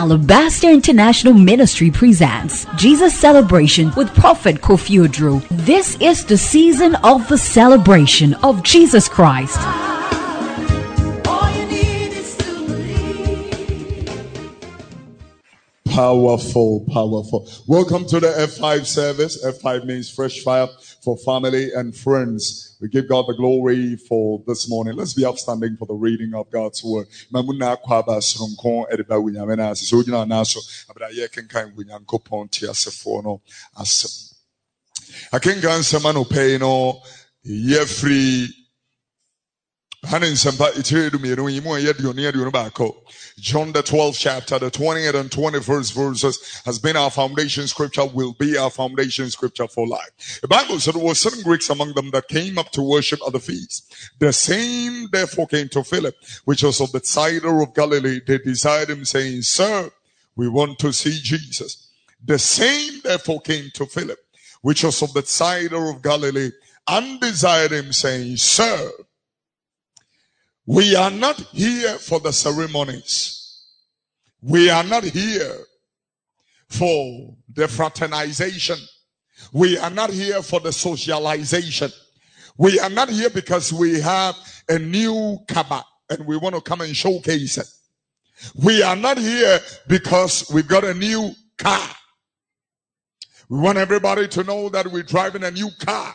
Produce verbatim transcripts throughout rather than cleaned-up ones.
Alabaster International Ministry presents Jesus Celebration with Prophet Kofi Odro. This is the season of the celebration of Jesus Christ. Powerful, powerful. Welcome to the F five service. F five means fresh fire for family and friends. We give God the glory for this morning. Let's be upstanding for the reading of God's word. I can go some man who pay no year free. John the twelfth chapter, the twentieth and twenty-first verses has been our foundation scripture, will be our foundation scripture for life. The Bible said there were certain Greeks among them that came up to worship at the feast. The same therefore came to Philip, which was of Bethsaida of Galilee. They desired him, saying, Sir, we want to see Jesus. The same therefore came to Philip, which was of Bethsaida of Galilee, and desired him, saying, Sir, we are not here for the ceremonies. We are not here for the fraternization. We are not here for the socialization. We are not here because we have a new Kaaba and we want to come and showcase it. We are not here because we got a new car. We want everybody to know that we're driving a new car.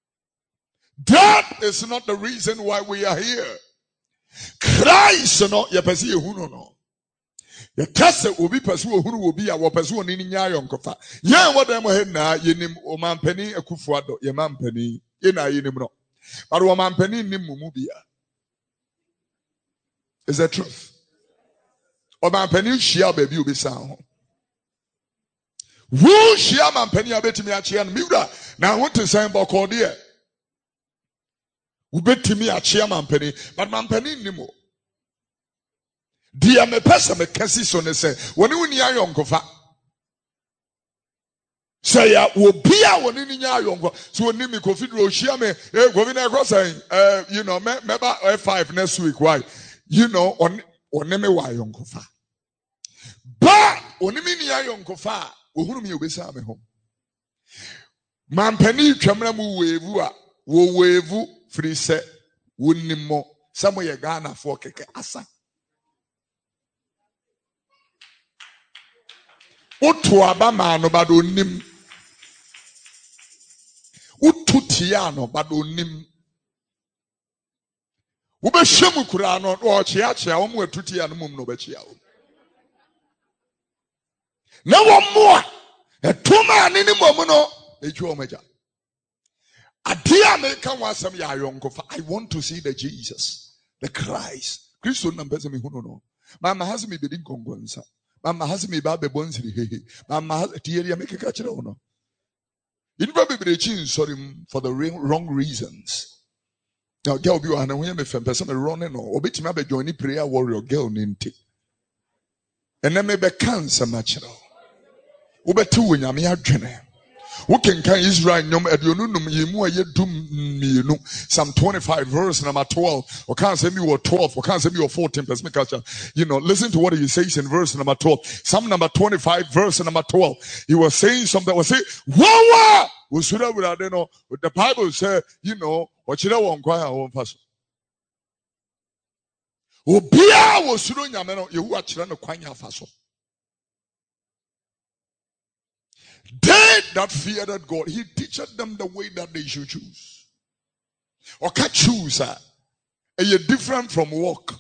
That is not the reason why we are here. Christ no ye pese ehunu no ye kase obi pese ohunu obi a wo pese oni nya yonkofa ye wodam he na yenim o mampani akufuado ye mampani ye na yenim no but o mampani nim mumu bia. Is that truth? O mampani hia ba bi obi san ho wo hia mampani abetimi a chia no miwura na ho te san bokọ de ubetimi achia mampani but mampani nimo dia me pesa me kasi so ne se woni woni ayonkofa say ya obi a woni ni nya ayonko so woni mi Kofi Odro hia me eh Kofi na go say eh you know me me ba F five next week why you know on on me wa ayonkofa but woni mi ni ayonkofa ohunu mi obesa me ho mampani twamra mu wevu a wo wevu free set wunimo samo ye Ghana for keke asa utu abama no bado nim utu tia no bado nim ube shemu kura no o chia chia o mu atutia no mum no be chia o na wo mo etuma ni ni mom no eju o maja. I want to see the Jesus, the Christ. Christo number me who no. Mama has me bidding congruenza. Mama has me babe bonsri. Mama has a theory make a catcher or no. In probably sorry for the wrong reasons. Now, girl, you are a person running or bit me join prayer warrior girl ninty. And then maybe cancer natural. Uber two in Yamia Jenner. Who can can Israel nyom edionunum yemu aye dum mienu Psalm twenty-five verse number twelve or can't say me or twelve or can't say me or fourteen plus me culture. You know, listen to what he says in verse number twelve. Psalm number twenty-five verse number twelve. He was saying something was say wow we should have with know the Bible say you know what you don't kwaya won pass obia wo suro nyame no yehu akire no kwanya faso. They that feared God, he teacheth them the way that they should choose. Or can choose, uh, are you different from walk?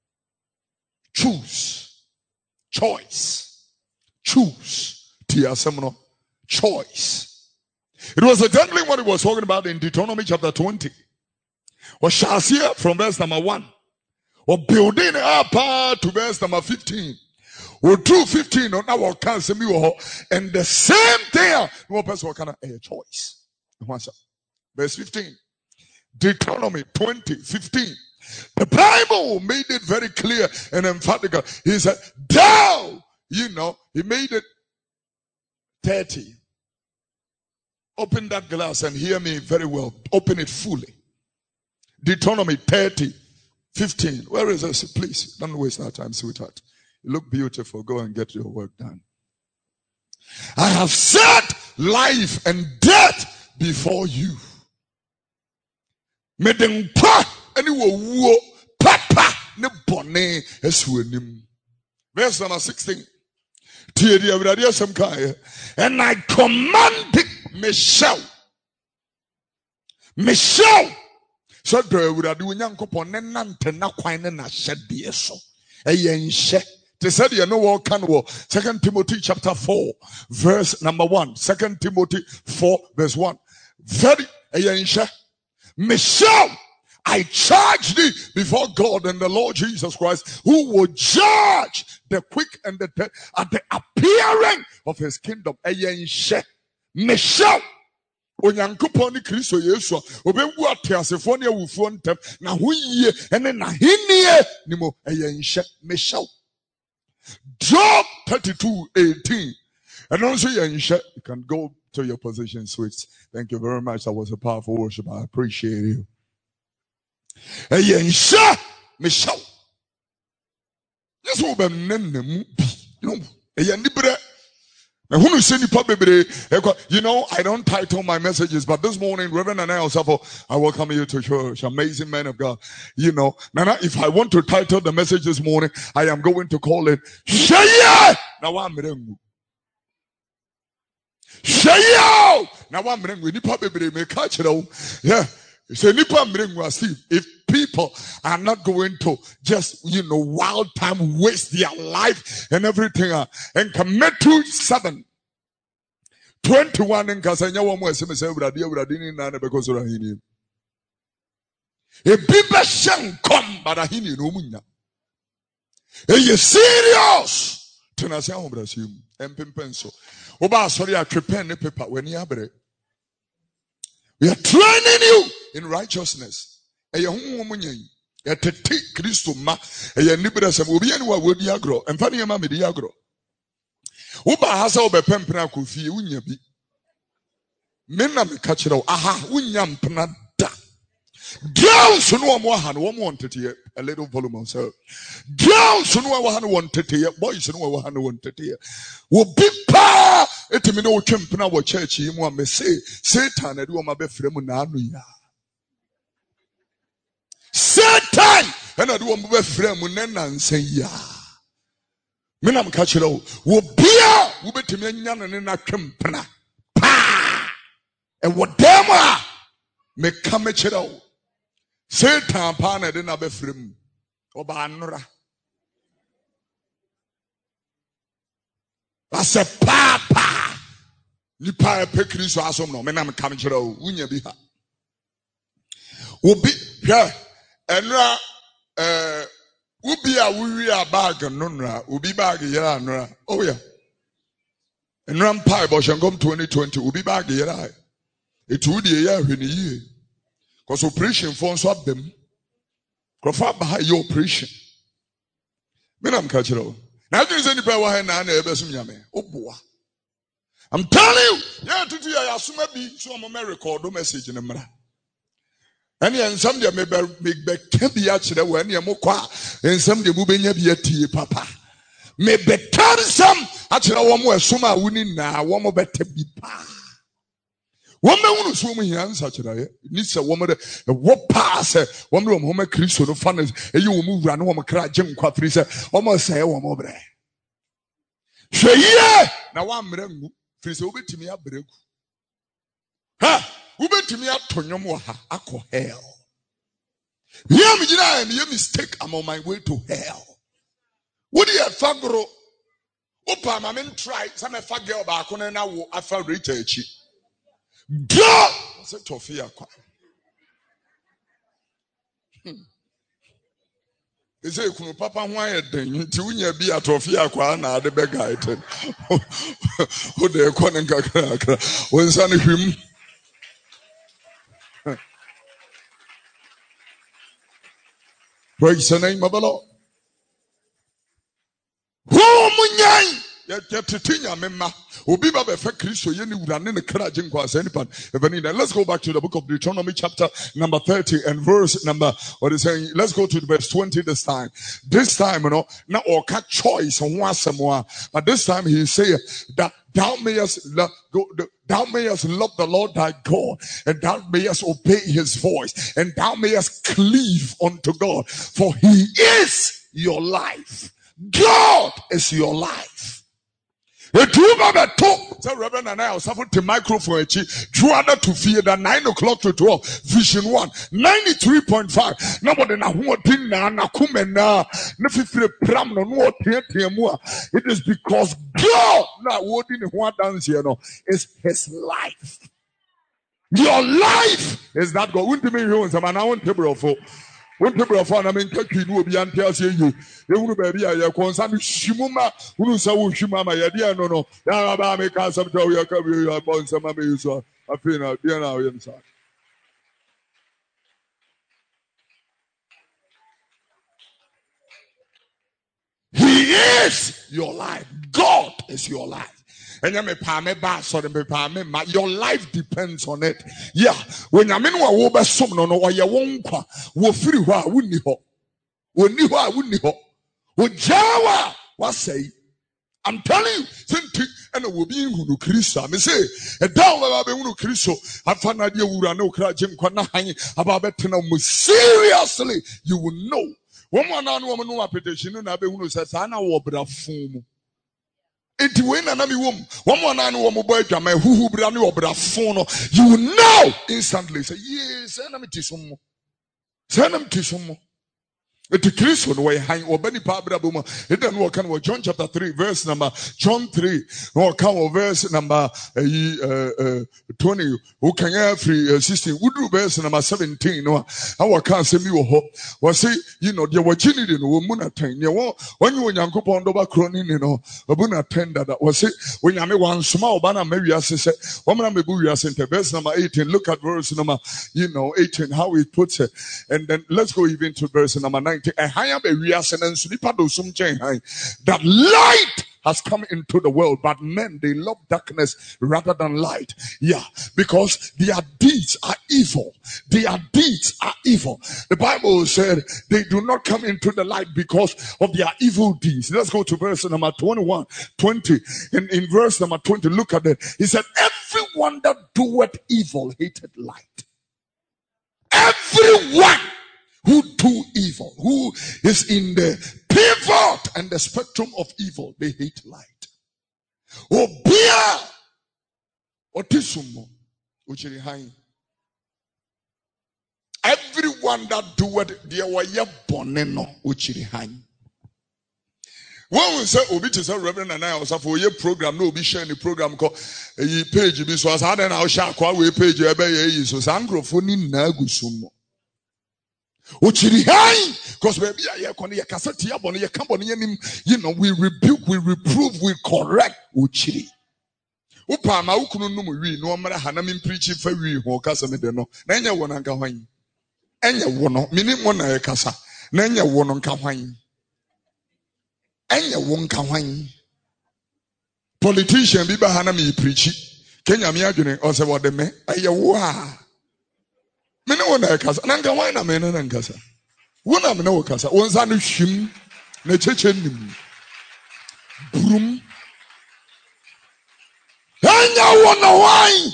Choose. Choice. Choose. Choice. It was exactly what he was talking about in Deuteronomy chapter twenty. Or shall see from verse number one. Or building up to verse number fifteen. Or two fifteen on our cancer and the same thing. No person can have a choice. Verse fifteen. Deuteronomy twenty, fifteen. The Bible made it very clear and emphatic. He said, thou, you know, he made it thirty. Open that glass and hear me very well. Open it fully. Deuteronomy thirty, fifteen. Where is this? Please, don't waste our time, sweetheart. You look beautiful. Go and get your work done. I have set life and death before you. Medempa any wo papa ne bone esuanim. Verse number sixteen. And I command Michelle. Michelle. So do we do nyankopon ne nante na kwan na hyede so. Eye nhye. They said you know what can wo. Second Timothy chapter four verse number one. Second Timothy four verse one. Very eye nhye. Michelle, I charge thee before God and the Lord Jesus Christ, who will judge the quick and the dead at the appearing of his kingdom. Michelle, Onyankopon ni Kristo Yesu obewu atiasefo ne awufo ntem na ho yie ene na henie ni mo eyenhye Michelle. Job thirty-two eighteen. And also yenhye, you can go to your position, sweets. Thank you very much. That was a powerful worship. I appreciate you. Eyenhye Michelle. Yes, we be nemu bi. No, eyanibre. You know, I don't title my messages, but this morning, Reverend Nana Osafo, I welcome you to church. Amazing man of God. You know, Nana, if I want to title the message this morning, I am going to call it Shaya. Now I'm Rengu. Shaya. Now I'm Rengu. Nipa bebe me catch it. Yeah. Say Nipa Rengu Steve. If people are not going to just, you know, wild time waste their life and everything, uh, and commit to seven twenty-one in Kasanya one more semi say bradi bradi na because of hini e bibe shan come but hini no munya e ye serious tena say obrasim empempenso oba sorry atwepen ne paper when you abre we are training you in righteousness. Eye honhom munyan ye tete Kristo ma eye nibere sem obi ene wa wodi agro emfa ne ma me di agro wo ba ha sa wo be pempena akofie wunya bi me na me ka kire wo aha wunya mpena da girls no mo ha no mo ntete a little volume so girls no wa ha no ntete boys no wa ha no ntete wo bi pa etimi no wo twempena wo church yi mu a me say Satan ade wo ma be frɛ mu na anu ya Satan and I do want to frame and say, yeah. Minam Kachiro will be a Wubetimian and in a campana. Pa! And what damn may come a chiro. Satan pana didn't have a frame. Obanra. I said, Papa. Nipa Pekris or some no, Menam Kamchiro, Unya Biha. Will be here. Enra eh ubi a wuwi a bag no nra ubi bag yera nra oh yeah enra mpa bo shangom twenty twenty ubi bag yera it would ye ya hwene yie cause operation for so abem krofa ba your operation me nam ka kire o na adwin se nipa wa ha na na ebe sum nyame oboa I'm telling you yeah tutu ya asuma bi so mo me record message ne mra. And the some de me be be kebi a chire we ne mo kwa ensam de mu benya bi atie papa me be tarsam a chire wo mo esuma wuni na wo mo bete bi pa wo me hunu so mo hia nsa chire ni se wo mo de wo pa se wo mo mo ma Kristo no fa na eyi wo mo wura no wo mo kra gem kwa firi se wo mo se wo mo bre hweye na wa mra ngu firi se wo betimi abregu ha Ubetimi atonyom wa ha akọ hell. Here me gina me mistake I'm on my way to hell. What do you fagro? Opa ma men try some fa girl ba ko na wo afa reach echi. Go! Say tofi akwa. Ese kunu papa ho ayeden nti unya bi atofi akwa na ade be guide. O de ko ne kakra kakra. Wonsa ne hwim. Praise the name of the Lord. Who munyan Let's go back to the book of Deuteronomy chapter number thirty and verse number, what is saying? Let's go to verse twenty this time. This time, you know, now or cut choice on one somewhere, but this time he say that thou mayest love, thou mayest love the Lord thy God, and thou mayest obey his voice, and thou mayest cleave unto God, for he is your life. God is your life. A two baba talk. So Reverend and I was having the microphone. Juana to fear that nine o'clock to twelve. Vision one ninety-three point five. Nobody na who tin na na kumena. Nefifre pram no no tiemua. It is because God na what in one dance here no is his life. Your life is that God. Wouldn't me you some na won't table for. When people are found, I mean, you will be until you. They will be a concern. Shimuma, who say, Shimama, Yadia, no, no. Yabba make us up to your career upon some of you. So I feel now, dear now, inside. He is your life. God is your life. And you may pay me back, so me pay me. Your life depends on it. Yeah, when you mean what over some no no, or you won't qua, wo free wa wouldn't ho, wo ni ho wouldn't ho, wo jawa what say? I'm telling you, think and it will be who Christo. Me say, a down about be who Christo. I found idea who I know cry Jim Kwana hanging about better now. Seriously, you will know. Woman and woman no petition, and I be who says, I know what bra fool. It when an army woman, one one and one boy, my who brand new obra phone, you will know instantly. Say, yes, send them to some more. Send them to some more. It is Christian way hang or Benny Pabra Boomer. It then walk on John chapter three, verse number John three, or come verse number uh, uh, twenty, who can have free sixteen, would do verse number seventeen. No, our can't say me or was say, you know, there were Ginny in woman ten. You know, when you were young couple on the cronin, you know, a buna tender that was it when you made one small banner, maybe I say, woman, maybe we are sent verse number eighteen. Look at verse number, you know, eighteen, how it puts it, and then let's go even to verse number nine. That light has come into the world, but men, they love darkness rather than light. Yeah, because their deeds are evil. Their deeds are evil. The Bible said they do not come into the light because of their evil deeds. Let's go to verse number twenty-one, twenty. In, in verse number twenty, look at it. He said, everyone that doeth evil hated light. Everyone who do evil, who is in the pivot and the spectrum of evil, they hate light. Obia otisumo uchirihain. Everyone that doeth their way boneno uchirihain. When we say obi to say Reverend and I was for your program, no be sharing the program called a page be so as I then I'll share kwa we page ebe ye so sangrofoni na gusumo. Because baby, you know, we rebuke, we reprove, we correct. Uchiri. Upa ma ukunu numu wi no mara hanami preaching for we ho kasa me de no. Na enya wo nka hwan. Enya wo no, mini mo na kasa. Na enya wo no nka hwan. Enya wo nka hwan. Politician bi ba hanami preaching. Kenya mi adwene o se wo de me. Eye wo a. Mene wona kasa na nka wan na mene na nkasa wona mene wo kasa wonza no hwim na cheche nim brum anya wona wan.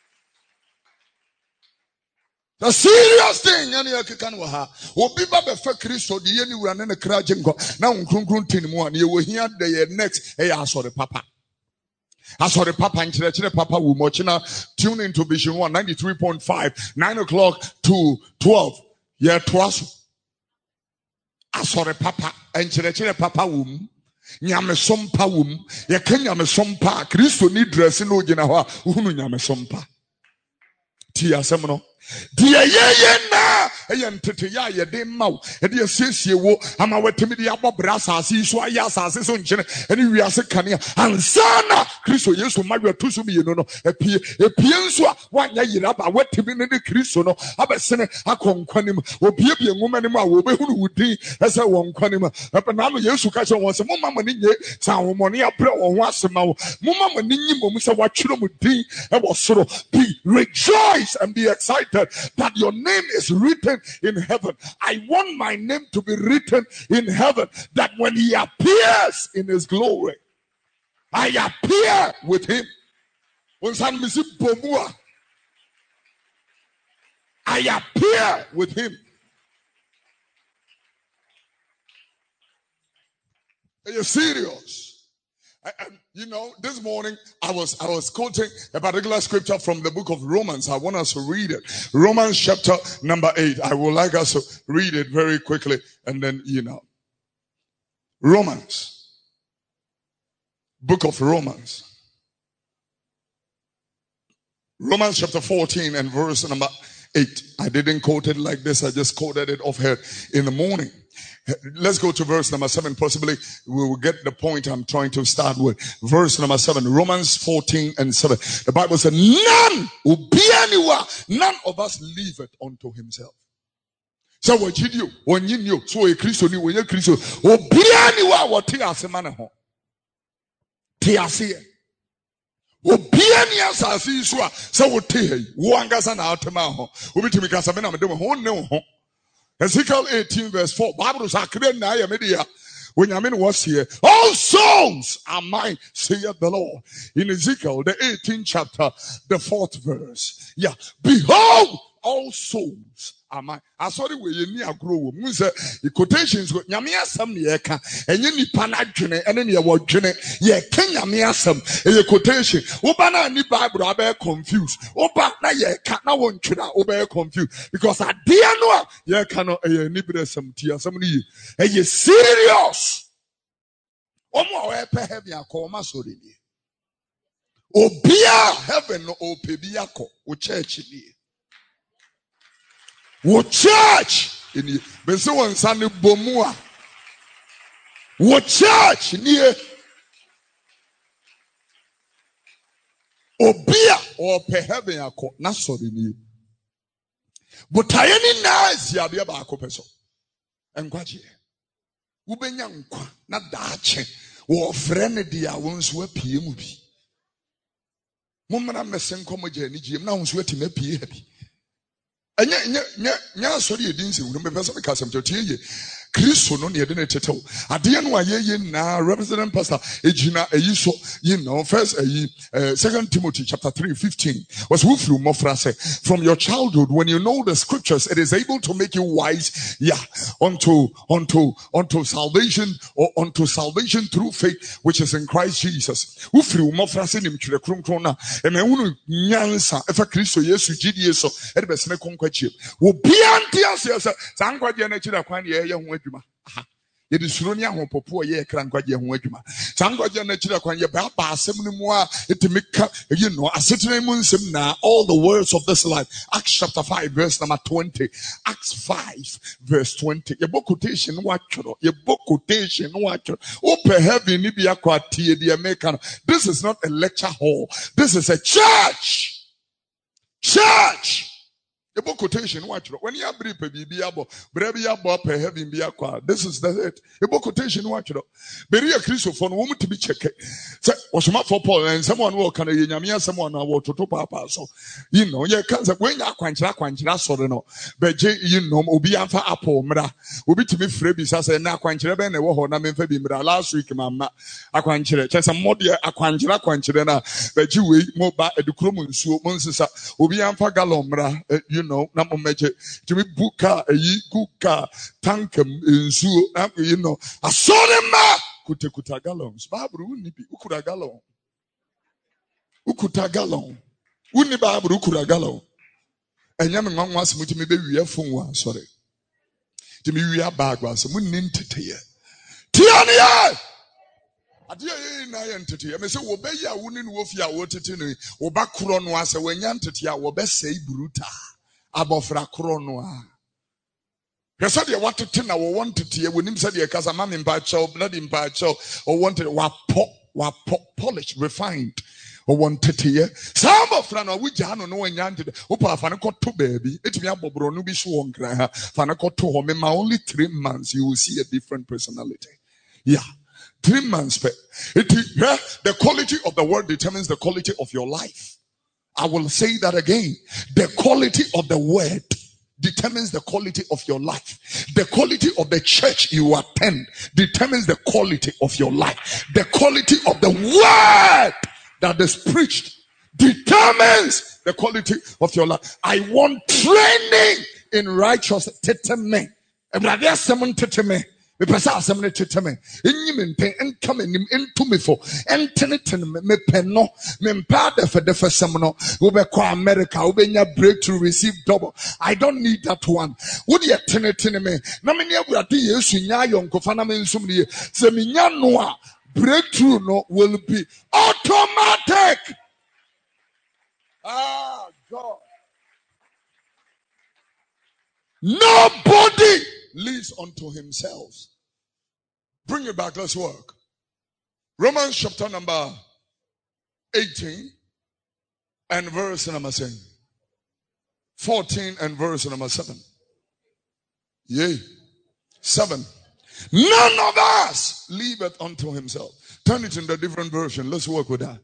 The serious thing any akeka no ha obi ba be fa Kristo de ye ni wura ne ne kra jenko na nkronkron tin mu an ye wo hia de ye next e ya asore papa. As for the Papa and Chile Papa will watch now. Tune into Vision one ninety-three point five, nine o'clock to twelve. Yeah, twice. As for the Papa and Chile Papa womb. Nyame sompa womb. Ya Kenya sompa. Christo need dressing no jina wa. Unu nyame sompa. Tia semno. Dear ye na ayan titiya ye de mau e de asiesie wo ama watimi de abobra asase so aya asase so nkyene ene wiase kane ansana Kristo Yesu madwa tusu bi no no epie epie nso a wanya yiraba watimi ne Kristo no abesene akonkwanim obie bie nwoma nim a wo behunu wudin ese wonkwanim ebe na no Yesu ka che won se moma mani nye sa homone abre wo ho asema wo moma mani nyi mom se watwero mu din e wo soro be rejoice and be excited that your name is written in heaven. I want my name to be written in heaven, that when he appears in his glory, I appear with him. I appear with him. Are you serious? I, I, you know, this morning I was I was quoting a particular scripture from the book of Romans. I want us to read it. Romans chapter number eight. I would like us to read it very quickly, and then you know. Romans. Book of Romans. Romans chapter fourteen and verse number eight. I didn't quote it like this. I just quoted it off here in the morning. Let's go to verse number seven. Possibly we will get the point I'm trying to start with. Verse number seven. Romans fourteen and seven. The Bible said, none will be anywhere. None of us leave it unto himself. So what did you? When you knew, so a Christian, when you're Christian, will be anywhere. What tears a man home? Tears here. Obi ani asase so a se wo te yi wo angasa na atema ho obi timi kasa me na me dem ho ne ho Ezekiel eighteen verse four Bible say akre na ya media when Yamin was here, all souls are mine, saith the Lord. In Ezekiel the eighteenth chapter, the fourth verse, yeah, behold, all souls are mine. I saw the way you near grow. The quotations with Yamia some yeka, and you need panadjune, and then you were june, ye Kenya mea some, a quotation. Obana ni Bible are confused. Oba na ye can't now want you to obey confused. Because I dear no, ye cannot a nibble some tea, somebody, a ye serious. Omo epe heavy a coma sorry. Obia heaven o pebiako, o church in what church in you? Beso one Sunday bomua. What church near Obia or Pehebiako, not so in you. But Tayani nice Yabia Bako Peso. And Quachi Ubenya, not Dache, or friend dear once were P M B. Mumma Messin Comogeni, Jim now sweating a P happy. Anya nya nya nya sorry edin se wuro me pesa me kasam to tie ye Kristo no ne de ne tetew ade no aye ye na representative pastor ejina eyi so you know first ayi uh, second Timothy chapter three fifteen was who through mofra say from your childhood when you know the scriptures it is able to make you wise yeah unto unto unto salvation or unto salvation through faith which is in Christ Jesus who through mofra say nim twere kronkron na e me hunu nyansa efa Kristo Yesu gidie so e de besene konkwachi wo bia ntiase say sankwaje na chira kwan ye ye ho adwuma aha ye de suro ni ahopopo ye kra nkwaje ho adwuma sankwaje na chira kwan ye ba ba asem ni mu a etimi ka you know asetena mu nsem na all the words of this life. Acts chapter five verse number twenty. Acts five verse twenty. Ye book quotation watchro ye book quotation watchro open heaven ni bia kwa tie de American. This is not a lecture hall, this is a church. Church. The book quotation, watch when you have brief baby abo, brebi abo per heaven be aqua. This is the it. The book quotation, watch it. Bury a Christopher woman to be checked. So, was not for Paul and someone will can a someone I want to papa. So, you know, you can't say when you quancha quancha so no. But you know, Obian for Apple, Mra, Ubi to me freebies as a na quancha ben a war, Namin Fabi Mra last week, Mamma, a quancha, just a modia, a quancha quancha, but you will more back at the Crumun, so Monsa, Obian for Galomra, you know, number measure to be buka a ye kuka tankum in su, you know, I saw them ma kutekuta gallons. Babru nipi ukura gallon. Ukuta gallon. Uni babru ukura gallon. And yaman one was to me baby a phone sorry. To me we are bag was a moon entity. Tiania! I dear na entity. I may say, obey ya wooden wolf ya water to me, or back run was a when entity, I will best say bruta. abofra koro no a. Hwese de watete na wo wanted ye wonim se de kasa ma me mpa chow blood mpa chow or wanted wa pop wa pop polish refined or wanted ye. Some abofra no we gya no no anyante wo pa fa ne koto baby etimi abobro no bi so won kra ha fa ne koto ho me ma only three months you will see a different personality. Yeah. Three months. It is, yeah, the quality of the word determines the quality of your life. I will say that again. The quality of the word determines the quality of your life. The quality of the church you attend determines the quality of your life. The quality of the word that is preached determines the quality of your life. I want training in righteousness. Teteme. Brother, someone teteme. Me pesa asem ne teteme enyi me mpen enka manim entu me fo enteneten me penno me mpa de fe de fe sem no wo be kwa America wo be nya breakthrough receive double. I don't need that one. Wo de teneten me na me ne awurade Yesu nya yonkofa na me nsum ne se me nya no a breakthrough no will be automatic. Ah God. Nobody lives unto himself. Bring it back, let's work. Romans chapter number eighteen and verse number seven. fourteen and verse number seven. Yea. Seven. None of us liveth unto himself. Turn it in the different version. Let's work with that.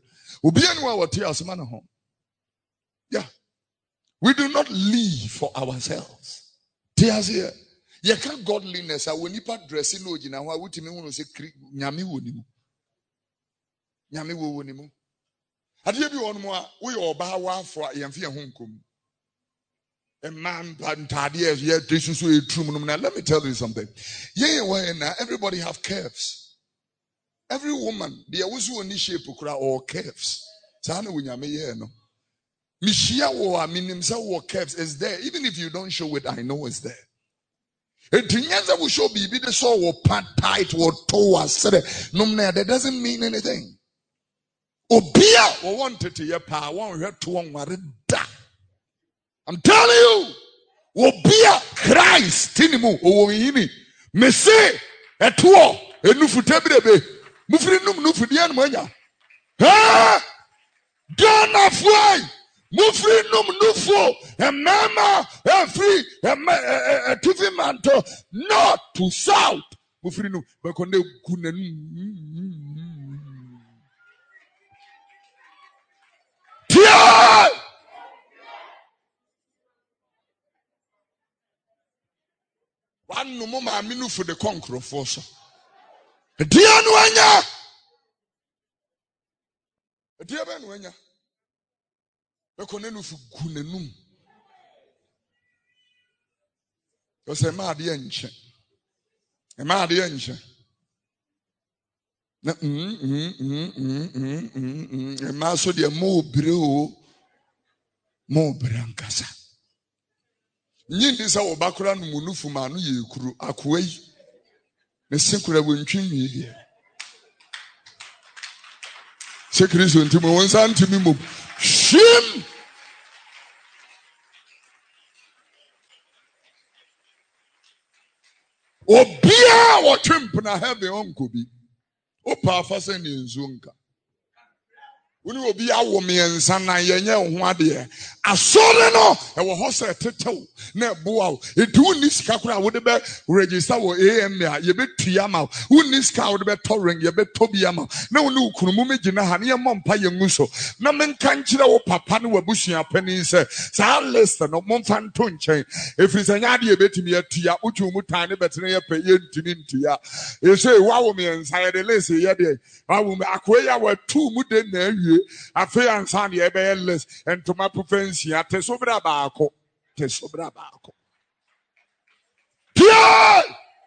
Yeah. We do not live for ourselves. Tears here. You can't godliness. I will nipa dressing no jina. Why would you want to say nyami wonimu? Nyami wonimu. Had you be on more? We all bow for a yamfi hunkum. A man bantadia yet this is a true. Now let me tell you something. Yeah, when everybody have curves. Every woman, there was one shape or curves. Sana winyame ye no. Mishia wo aminimsa wo curves is there. Even if you don't show it, I know it's there. It will show baby the soul will pat tight or toe no that doesn't mean anything. Obia or wanted to your power won't hurt to one. I'm telling you, Obia Christ Tinimu or Yini Messe at war a nufutabbe Mufrinum Nufidian Mania. Ha! Don't fly! Mufrinum nufo, a mama, a free, a tiffin manto, not to south. Mufrinum, but when they couldn't. One no more minu for the conqueror force. A dear Nwanya. A dear Nwanya. Ekonenu fu gunenum. Ose ma de enche. E ma de enche. Na mm mm mm mm mm mm. E ma so de mo bre o. Mo brankasa. Nyindi sa wo bakura no munufu ma no ye kuru akoa yi. Ne sekura wontwi nwi de. Se Kristo ntimo wonsa ntimi mo. Shim. Obia wa twimp na have the uncle be. Opa afase ni nzunka. Uni obi awo miensa na yenye ho ade asore no e wo ho se tetew na eboa o edu ni sika kura wo de be register wo A M a ye betua ma uni sika wo de be touring ye beto bia ma na uni ukunumu megina ha ne mompa ye nguso na menka nkire wo papa ne wabusua pani se sa list no momfa nto nchen efiri nya de ye betimi atua utu mu tan ne betene ye pe ye ntini ntua ye say wa wo miensa ye de list ye de wa wo akoya wa tu mu de na awie afi ansan ye be list and to my preference ya te sobra baako te sobra baako pia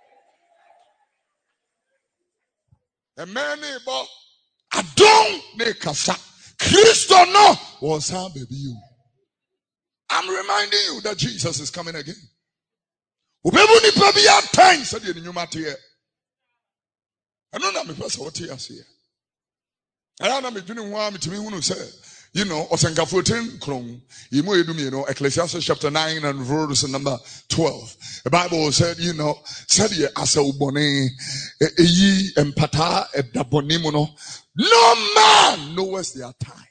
a man bo adon ne kasa Christo no was our baby you. I'm reminding you that Jesus is coming again. Ubebu ni pabi ya time said you nyuma te I don't know me person what you say. I don't know me doing one me to me who say You know, Osenka fourteen krong. You know, Ecclesiastes chapter nine and verse number twelve. The Bible said, you know, said ye asa ubone eyi empata edabonimuno. No man knows their time.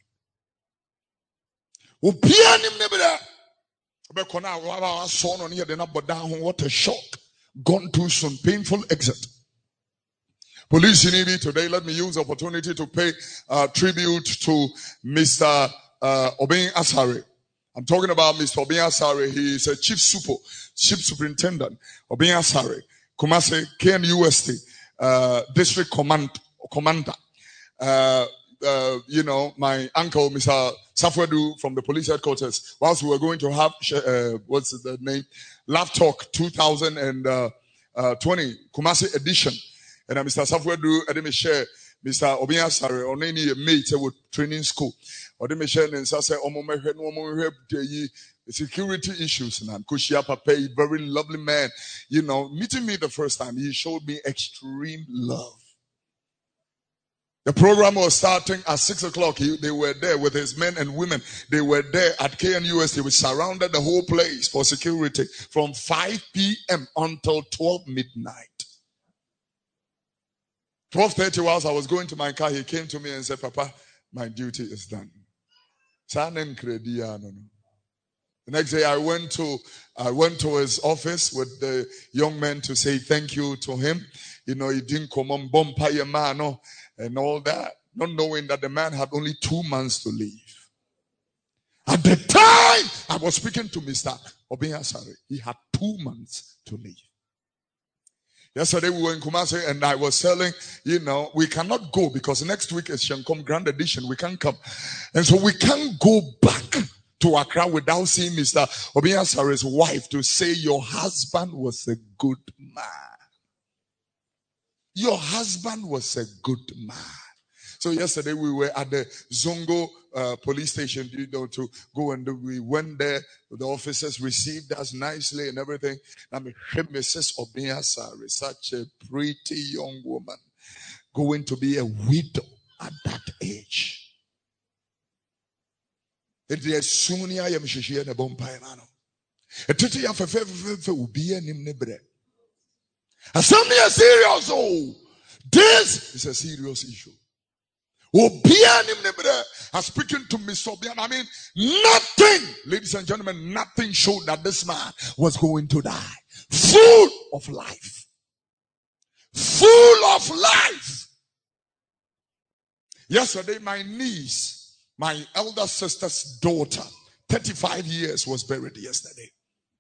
Upianim nebeda. Bekona wa son on here de na bodan. What a shock. Gone too soon. Painful exit. Police in Navy today, let me use the opportunity to pay uh, tribute to Mister Uh, Obeng Asare. I'm talking about Mister Obeng Asare. He is a chief super, chief superintendent. Obeng Asare, Kumasi K N U S T uh, district command commander. Uh, uh, you know, my uncle, Mister Safwedu from the police headquarters. Whilst we were going to have uh, what's the name, Laugh Talk twenty twenty Kumasi edition. And uh, Mister Safwedu, I didn't share Mister Obeng Asare on any mate with training school. Or they share and say, security issues. And Kushia Papa, very lovely man. You know, meeting me the first time, he showed me extreme love. The program was starting at six o'clock. He, they were there with his men and women. They were there at K N U S T. We surrounded the whole place for security from five p.m. until twelve midnight. twelve thirty, whilst I was going to my car, he came to me and said, Papa, my duty is done. The next day I went to I went to his office with the young men to say thank you to him. You know, he didn't come on bumpire man and all that, not knowing that the man had only two months to leave. At the time I was speaking to Mister Obeng Asare, he had two months to leave. Yesterday we were in Kumasi and I was telling, you know, we cannot go because next week is Shankom Grand Edition. We can't come. And so we can't go back to Accra without seeing Mister Obeng Asare's wife to say, your husband was a good man. Your husband was a good man. So yesterday we were at the Zongo uh, police station, you know, to go and do, we went there. The officers received us nicely and everything. I mean, Missus Obeng Asare, such a pretty young woman, going to be a widow at that age. It is soon I am shishia na bompire mano. A titi ya fe fe fe fe ubi enim nebre. Assembly is serious. Oh, this is a serious issue. I'm speaking to Mister Obian. I mean, nothing, ladies and gentlemen, nothing showed that this man was going to die. Full of life. Full of life. Yesterday, my niece, my elder sister's daughter, thirty-five years, was buried yesterday.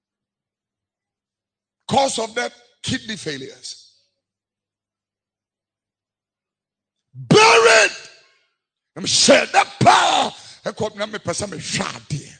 Cause of that, kidney failures. Buried. I'm sure that power. I called me person me shot there.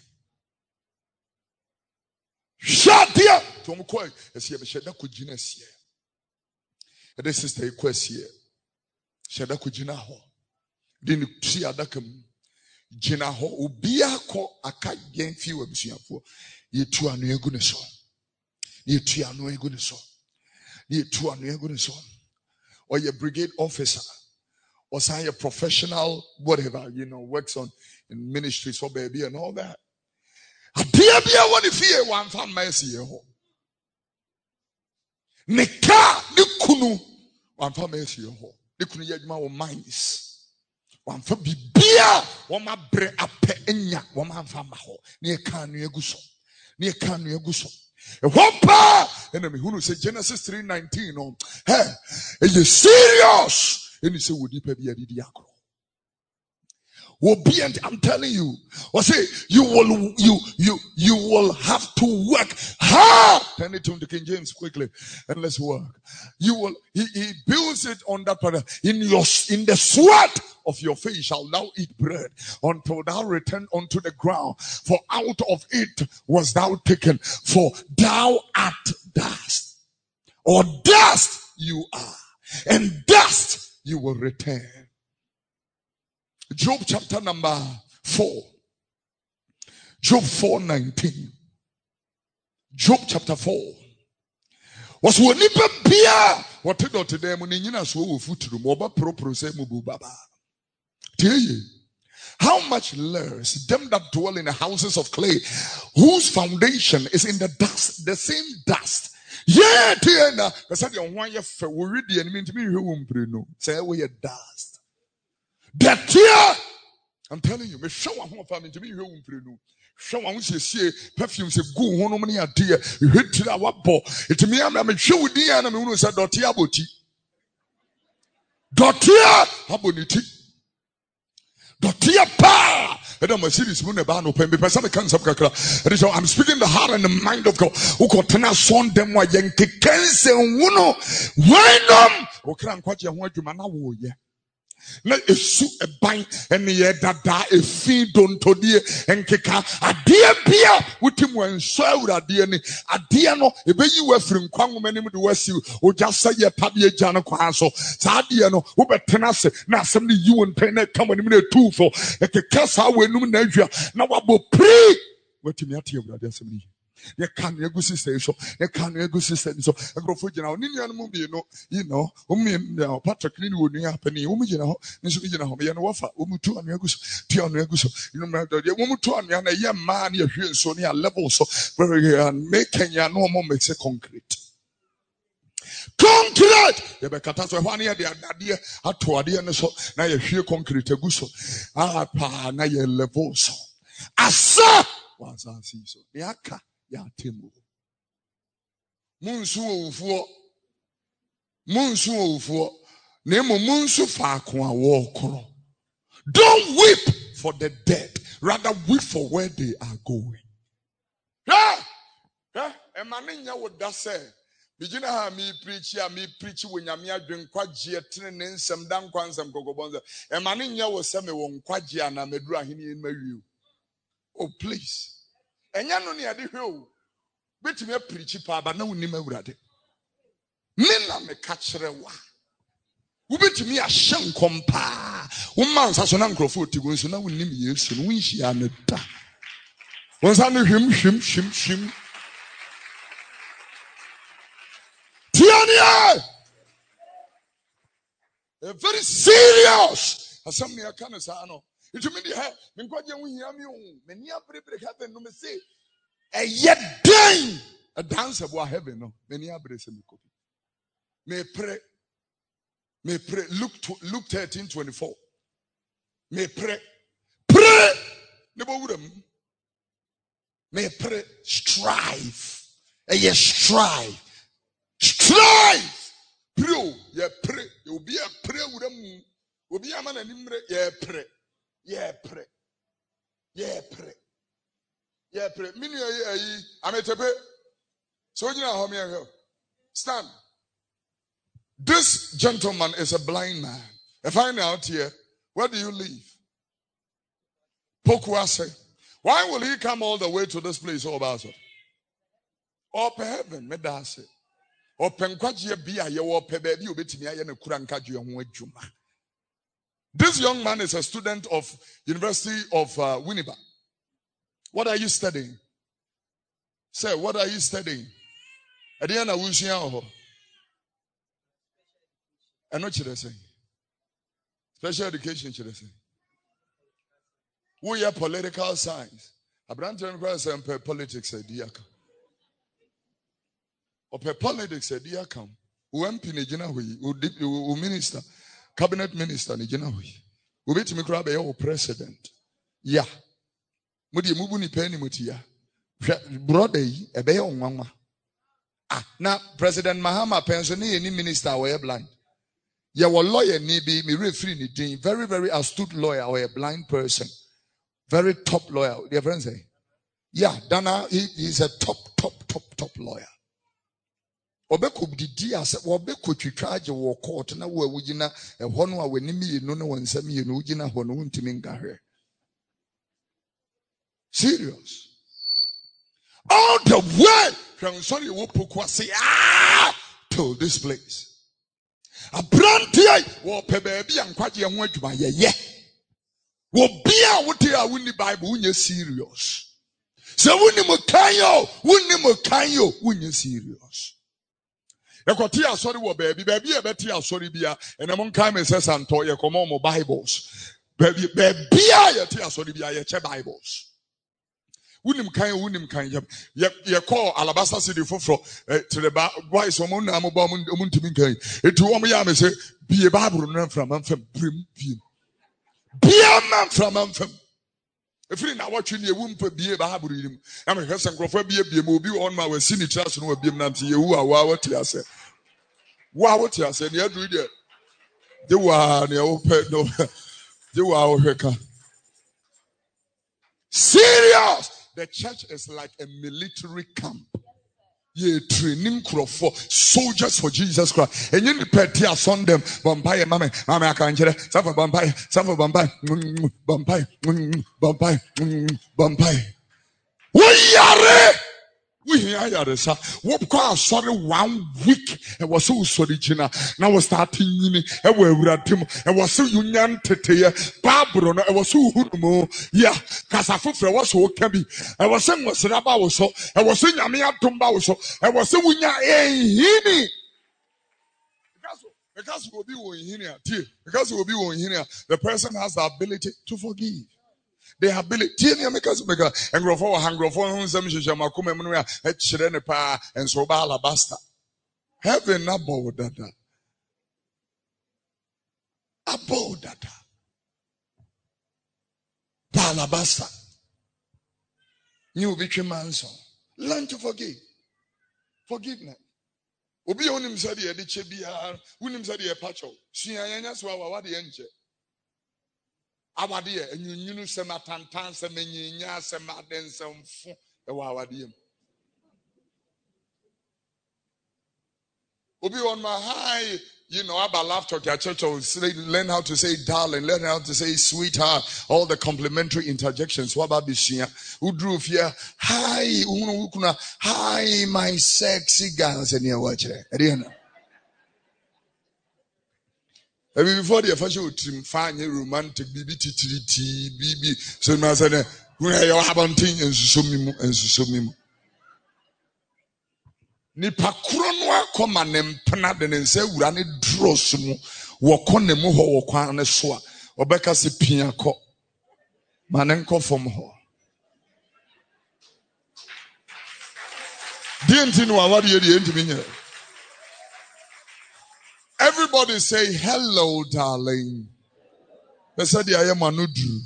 Shot there. To me call. I see. I share that kujina here. And this sister he quest here. Share that kujina ho. Didn't see adakam. Jina ho. Ubia ko akai gen fiwe bisiafo. Ye tu anu egu ne so. Ye tu anu egu ne so. Ye tu anu egu ne so. Or your brigade officer. Or say a professional, whatever, you know, works on in ministries for baby and all that. A dear dear one if you one found mercy. Nika nikunu one found mercy. Nikunu yajma o minds. One for bibia one ma bre ape enya one man fama ho. Near kanu eguso. Near kanu eguso. A whopper enemy who say Genesis three nineteen on hey, is you serious? And he said, would you pay me a diakro? Will be, and I'm telling you, or say you will you you you will have to work hard. Turn it to the King James quickly and let's work. You will he, he builds it on that part. In your in the sweat of your face shall thou eat bread until thou return unto the ground. For out of it was thou taken, for thou art dust. Or dust you are, and dust you will return. Job chapter number four. Job four nineteen. Job chapter four. Was one nipa bia what did today when you so futuru mo ba pro pro say mu baba. Tie How much less them that dwell in the houses of clay, whose foundation is in the dust, the same dust. Yeah, Tiana. I said, you want your fair worry, and mean to me, you won't know. Say, we are dust. That tear, I'm telling you, me show one family to me, you won't know. Show one say, perfume say, go on, many idea, you hit to our ball. It's me, I'm a show with the enemy who said, Dotia Boti. Dotia Aboniti. Dotia pa. I'm speaking the heart and the mind of God. Who could turn us on them while young kickens and wuno. Why no? Who can't quite your word to Manawo, yeah. Let a suit a bank and the air that die a feed on to dear and kika a dear beer with him when so a dear a dear no a baby you were from Kwang many to West you or just say a tabia jana quaso Sadiano who but tenase now somebody you and Penny come in a two for at the casa when no nature now I will pray what you at your brother somebody. They can't go station. They can't go system. So I go for you now. Ninian movie, you know, you know, Umi now Patrick Nini would happen. Umi, you know, Nishina, Homian Wafa, Umutu and Yagus, Tian Yagus, you know, the Umutu and a young man, you're here, so near level, so very and making ya no more makes it concrete. Concrete! The Becatasa one year, the idea, a two idea, so now you're here concrete, a guso. Ah, pa, na ye level, so. Asa was I see so. Yaka. Ya temu. Munsu ofuo. Munsu ofuo. Nemo munsu fa kwa wokro. Don't weep for the dead. Rather weep for where they are going. Yeah. Yeah. Emaninya would that say. Begin ha me preach ya me preach when yamia drink kwaji etene nsem dan kwansem gogobonza. Emaninya wo se me won kwaji ana medura hini in mawiu. Oh please. Enya no ne ade hwe o betimi aprichi pa ba na wonim awurade me na me ka kire wa wo betimi ahye nkom pa wo man sa so na nkrofo otigu nso na wonim Yesu no wonhia na da won sa ne hwim hwim hwim hwim tiania a very serious asem ya kana sa no. It mean the hair. Me kwaje hu hia me hu. Me ni abrebre heaven no me say. E ye den a dance about heaven no. Me ni abre se me copy. Me pray. Me pray. Luke Luke thirteen twenty-four. Me pray. Pray. Ne bo wudam. Me pray. Strive. E ye strive. Strive. Pray. Ye pray. You be a pray wudam. Obi amana nimre ye pray. Yeah, pray. Yeah, pray. Yeah, pray. Mini ayi ametepe. So you know how me here. Stand. This gentleman is a blind man. If I find out here, where do you live? Pokuase. Why will he come all the way to this place all about it? Or per heaven, me da say. Or penkwaje bia ye wo pe ba bi obetimi aye na kura nkadwe ho adwuma. This young man is a student of University of uh, Winnipeg. What are you studying? Say, what are you studying? Adiana Wushia. I know what you're saying. Special education, you're saying. We are political science. A branch of politics, a diaka. Or per politics, a diakam. Who am Pinagina, who minister. Cabinet minister ni jina hui. Ubeti mikura be yo president. Ya. Mudi mubu ni peni muti ya. Brother yi ebe yo nwanwa. Ah, na President Mahama pensioni ni minister we blind. Ya wa lawyer ni bi mi referee ni din very very astute lawyer or a blind person. Very top lawyer. Your friends say. Yeah, Dana he is a top top top top lawyer. Obeko didi ase obeko twitwaje wo court na wo awugina ehwo no a wanimi enu no wansam ye no ugina ho no untimi ngahwe. Serious. All the way from sorry wo poku ase ah to this place. Abrantie wo pe ba bia nkwaje ho adwuma ye ye. Wo bia wo te a woni Bible unye serious. Se woni mo kanyo, woni mo kanyo, unye serious. Ekotia sorry wo baby baby e beti asori bia ene mon kai me says anto ye komo mo Bibles Baby, baby, I tell you, be I check Bibles. Unim kind, unim kind. You call Alabaster City for to the why someone I'm about Muntimin kind. It to me, I say, be a Bible from Ampham, brim, be a man from Ampham. If you're not watching your womb for be a Bible, I'm a person for be a movie on my senior class and will be Nancy. You are what I said. What I said, you do it. You are the open no. You are Heka. Serious. The church is like a military camp. Ye training crop for soldiers for Jesus Christ. And you need to son them. Vampire, mamma, mamma, I can't get it. Suffer vampire, suffer vampire, vampire, vampire, vampire. We are we hear this. What because sorry one week it was so sorry China. Now was starting me and we were at him and was so union tete Barbara I was so humo yeah Casafufra was so cabby I was saying was Rabba was so I was saying Yamia Tumba was so I was saying Winya eh because we'll be here because we'll be here the person has the ability to forgive. They have ability and grow for hungry for some Shamakum at Shirenepa and Sobala Basta. Heaven above that. Above that. Balabasta. New victim song. Learn to forgive. Forgiveness. Obi onim said the Chebia, Unim said the Pacho. She and Yaswa, what the angel. Awadia and you knew some tantan some menya some maden some fun a wawadium. Obi on my high, you know, about laughter at church, learn how to say darling, learn how to say sweetheart, all the complimentary interjections. What about Bishia? Who drew fear? Hi, hi, my sexy girls, and you're watching it. Before the official team find a romantic B B T T T B B so I said when you have on thing and so me and so me nipa kronwa koma ne mpna de ne nsa wura ne dross mu wo kone mu ho wo kwan ne so a obeka se pia ko ma ne nko fom ho denti no awade ye de ntimi nya. Everybody say hello, darling. They said, I am anudu.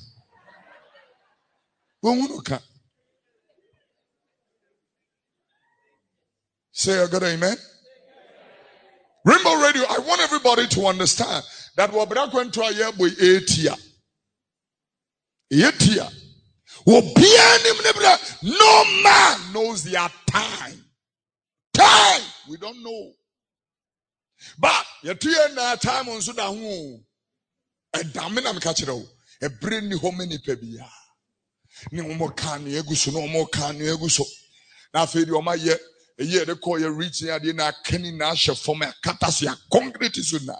Say, I got amen. Rainbow Radio, I want everybody to understand that we're going to a year with eight year. Eight year. No man knows their time. Time, we don't know. But you tell na time on so da ho e dame na me ka kire wo e bre ni ho mani pa bia ni mo kan eguso no mo kan eguso na fe di o ma ye e ye de call ye reaching ade na kani na hye form a katase a concrete so na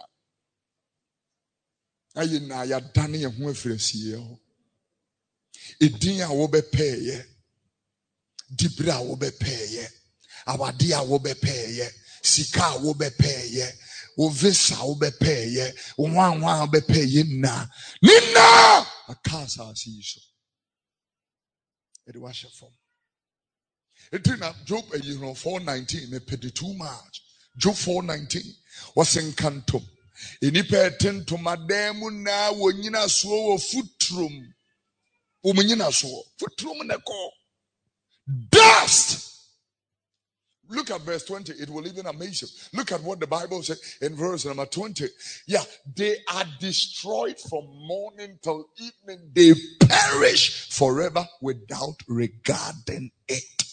ayi na ya dane ye ho afirasiye ho edin a wo be peye dibra wo be peye awade a wo be peye Sika wo be peye, wo visa wo be peye, wo wan wan be peye na. Nina akasa asiso. It was your form. It did not Job a year on four nineteen, a petty two March. Job four nineteen was in Cantum. Inipe ten to madame na wonyina so futrum. Umunyina so futrum ne ko. Dust. Look at verse twenty. It will even amaze you. Look at what the Bible says in verse number twenty. Yeah, they are destroyed from morning till evening. They perish forever without regarding it.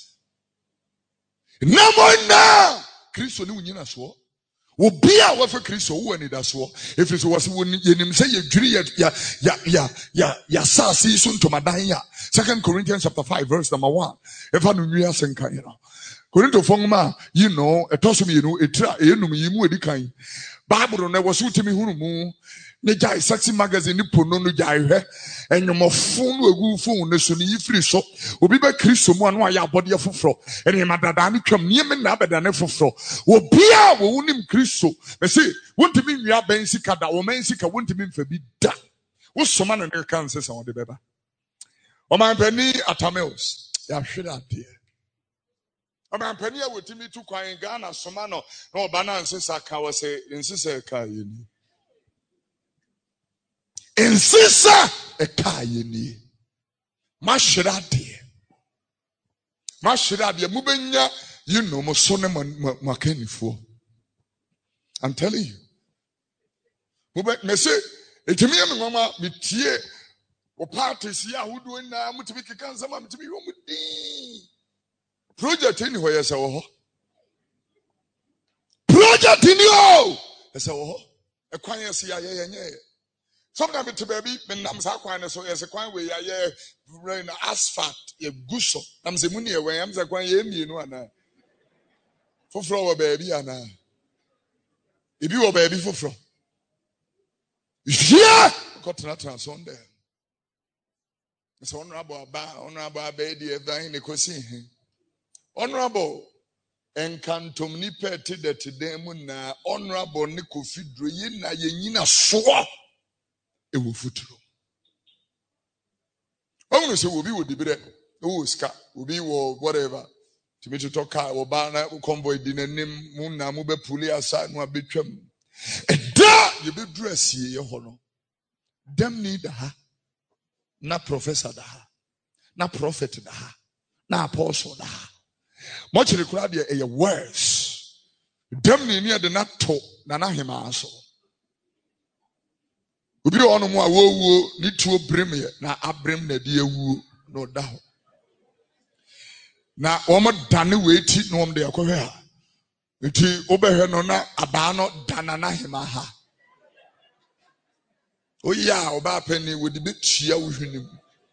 Number now. Christo ni unyina so. Obi a wafa Christo wo ani da so. If it was when yenim say ye dwiri ya ya ya ya ya sasi so ntomadan ya. Second Corinthians chapter five verse number one. If anu nua senkan you know. Korinto fongma, you know, a toss me, you know, a tra, enum, you mu edikan. Bible ne was utimi hurumu, ne jai sexy magazine, nipo no no jai he, and your more phone will go phone, the sunny free so, will be by Christo one why your body of fro, and your madadani come near me nabe than a fro. Will be our wound him Christo. They say, want to mean we are bensika that will mensika, want to mean for be done. Wosoma no ne kan se se on de beba. O man pani atamels. Ya hwede ade. O man pani awotimi tu kwan Ghana soma no na oba na nsesa ka wo se nsesa ka yeni. Nsesa e ka yeni. Ma hwede ade. Ma hwede ade mu benya you know mo so ne makanifo. I'm telling you. Mu be me say etimi am mama me tie o parties ya hudu na mutimi keka nsama mutimi wo mudi. Project ni ho yesa wo ho. Project ni o yesa wo ho. E kwan yesa ya ye ye. Sometimes it baby me nam sa kwan so yesa kwan we ya ye rain asphalt ye guso. Nam se muni e we am sa kwan ye mienu ana. Foforo wo baby ana. Ibi wo baby foforo. Yeah, got to transform there. It's honorable about honorable baby in the cosin. Honorable and cantum ni petty that today muna honorable Nico Fidri na yenina swa a woofutro. I want to say will be with the bread. Oh, ska will be whatever. To me to talk or banner convoy dinner name muna mube pulley aside no between. Da you be dress ye your honor. Them need ha. Na professor da ha. Na prophet da ha. Na apostle da ha. Much required a worse. Them need near the not to na na him aso. Ubi ono mo awo wo ni tuo brim ye na abrim na die wu no da ho. Na omo dane weti no om de akohwe ha. Nti obehwe no na aba no danana hima ha. O ya oba penny with the bit chia wuhwenim.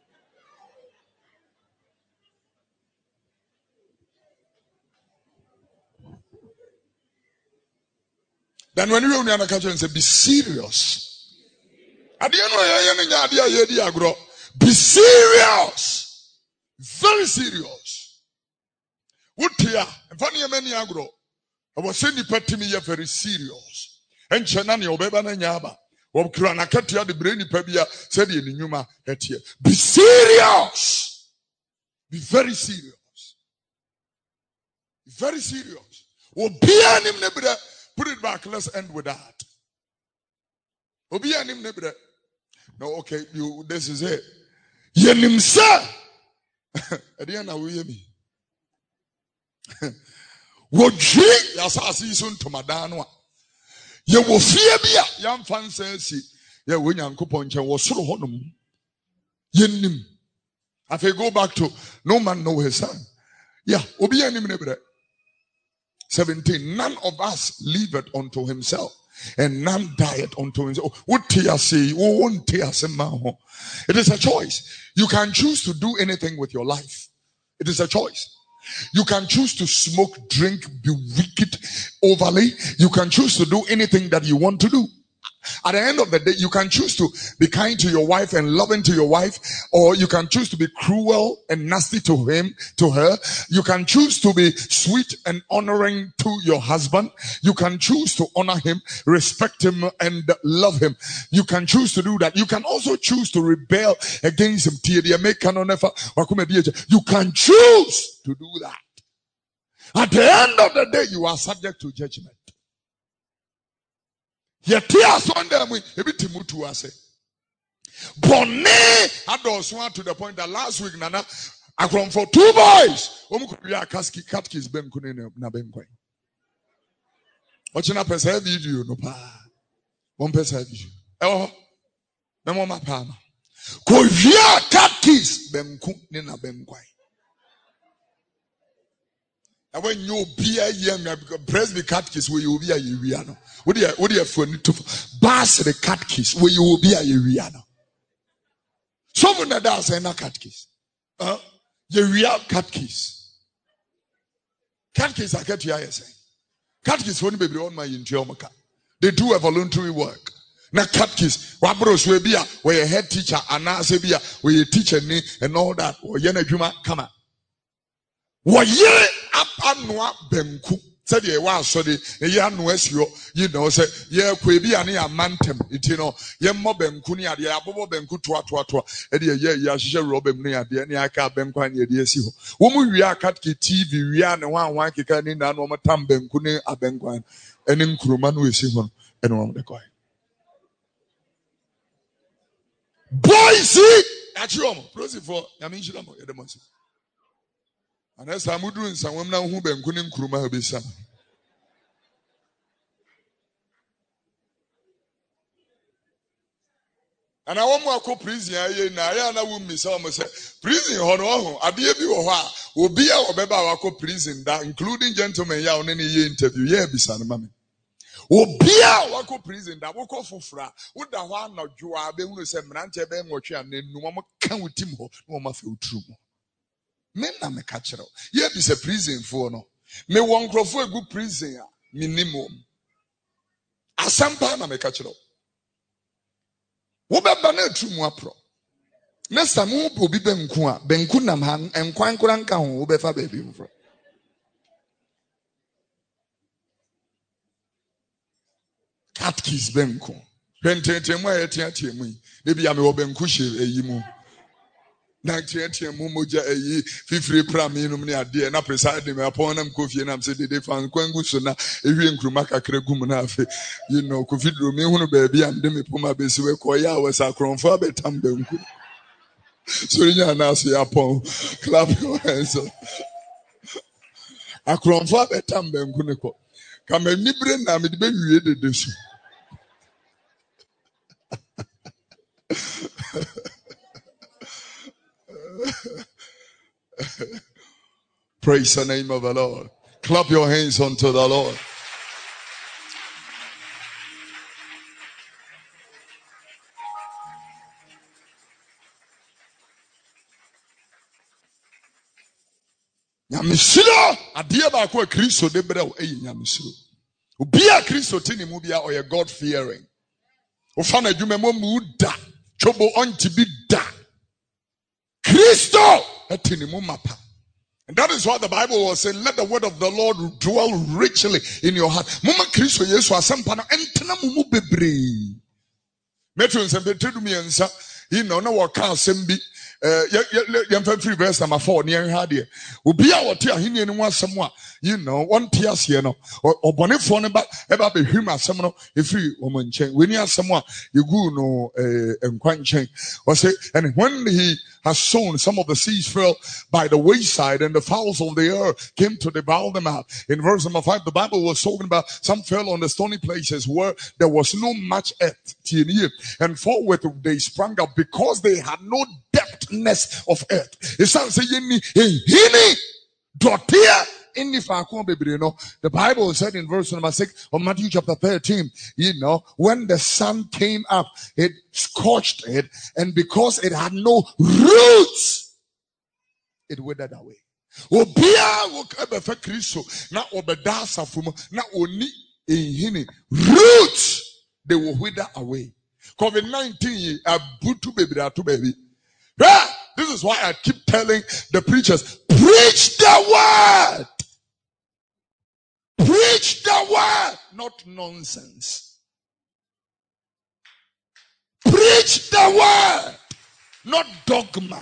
Then when you only an catch and say be serious. At the end of the year, be serious. Very serious. What here? Funny many agro. I was saying the me very serious. And Chanani Obeba Nyaba. Or Kranakatia the brainy pebia said in Numa at here. Be serious. Be very serious. Be very serious. Or be an nebra. Put it back. Let's end with that. Or be an nebra. No, okay, you this is it. Yenimsa. At the end of me. Woji yasasi sun tomadano. Ye wo fie bia yam fancy si ye wo nyankopon nche wo soro honum yennim afi go back to no man know his son. Yeah, obi anim ne bre. seventeen None of us liveth unto himself and none dieth unto himself. What tear say won't tear ho. It is a choice. You can choose to do anything with your life. It is a choice. You can choose to smoke, drink, be wicked overly. You can choose to do anything that you want to do. At the end of the day, you can choose to be kind to your wife and loving to your wife, or you can choose to be cruel and nasty to him, to her. You can choose to be sweet and honoring to your husband. You can choose to honor him, respect him, and love him. You can choose to do that. You can also choose to rebel against him. You can choose to do that. At the end of the day, you are subject to judgment. Ye tears on them, a bit to us. Bonne had to the point that last week, Nana, I come for two boys. Omukuya Kaski Katkis Ben Kunin Nabenquay. Watching up as a video, no pa. One person video. Oh, no more palma. Koya Katkis Ben Kunin Nabenquay. And when you be a year, press the catechist where you will be a Uriano. What do you what do you for to bass the catechist where you will be a Uriano? Someone that does a catechist. Uh, the real catechist. Catechist I get to I say. Catechist won't be on my intiomaka. They do a voluntary work. Na catechist, wabros we be a where a head teacher, and now say be a where a teacher and all that, or Yana Juma, come on. Waye up anwa benku Said ye was so the yan westio, you know, say, ye quabiani a mantem, it you know, ye mobem kunia, the abobo benku tua tua tua, and ye ye yasha robem near the aniaka benquan ye desio. Woman we are catki T V, we are no one wanky can in an omatam benkune a benquan, and in Kruman we see one and one the coin. Boise! At your home, prosy for Yamishamo, Edemonsi. And as I'm doing some women who been couldn't Kruma be some. And I want more co prison. I na will miss almost prison. Honor, I be a view will be our beba co prison that including gentlemen ya on any interview. Yeah, be son, mammy. Will be our co prison that will call for fra. Would the one not you are be who say Manche Ben watch and then no one can with him no more feel true. Men na me catch it. Yeah, be a prison for no. Me one crop for a good prison minimum. Asampa na me catch it. Wo be ba na tu mu apro. Next time wo obi benku a benku nam ha enkwan kura nka ho wo be fa ba bi mfro. Cat keys benku. Pententemu ayetiatie mu. Ne bia me wo benku hye eyi mu. Na tiatie mu moja eyi fifiri prami num ne ade na preside me upon nam kofie nam se de fan kwangu so na ewie nkruma kakra gum na afi you know kofidro me hunu ba bia ande me poma besi we ko ya wasa kronfo abetam banku so nya na so upon clap your hands akronfo abetam banku ne ko kama nibre na me de be wie de de so Praise the name of the Lord. Clap your hands unto the Lord. Nyamisiro adie ba ko Kristo de brɛ eyi nyamisiro. Obi a Kristo tini mu bia or God fearing. Ofa na adwuma mo mu da. Chobo onti bi da. Kristo etini mu mapa. And that is why the Bible was saying, let the word of the Lord dwell richly in your heart. Mama Kristo Yesu asempana entena mumu bebre. Metro nsempetru mi ensa, you know na waka asembi. Eh yemfa free verse number four near hade. Obi a wote ahini enu asem a, you know, one tiase no. Obonefo ne ba eba be hwim asem no efri omo nchen. Weni asem a yegu no eh enkwan nchen. O say, and when he has sown, some of the seeds fell by the wayside, and the fowls of the air came to devour them out. In verse number five, the Bible was talking about some fell on the stony places where there was no much earth, and forthwith they sprang up because they had no depthness of earth. It sounds the Bible said in verse number six of Matthew chapter thirteen, you know, when the sun came up, it scorched it, and because it had no roots, it withered away. Obia wo ebe Kristo na obeda asafo na oni ehini roots, they will wither away. COVID nineteen abutu bebre atu baby. This is why I keep telling the preachers, preach the word. Preach the word, not nonsense. Preach the word, not dogma.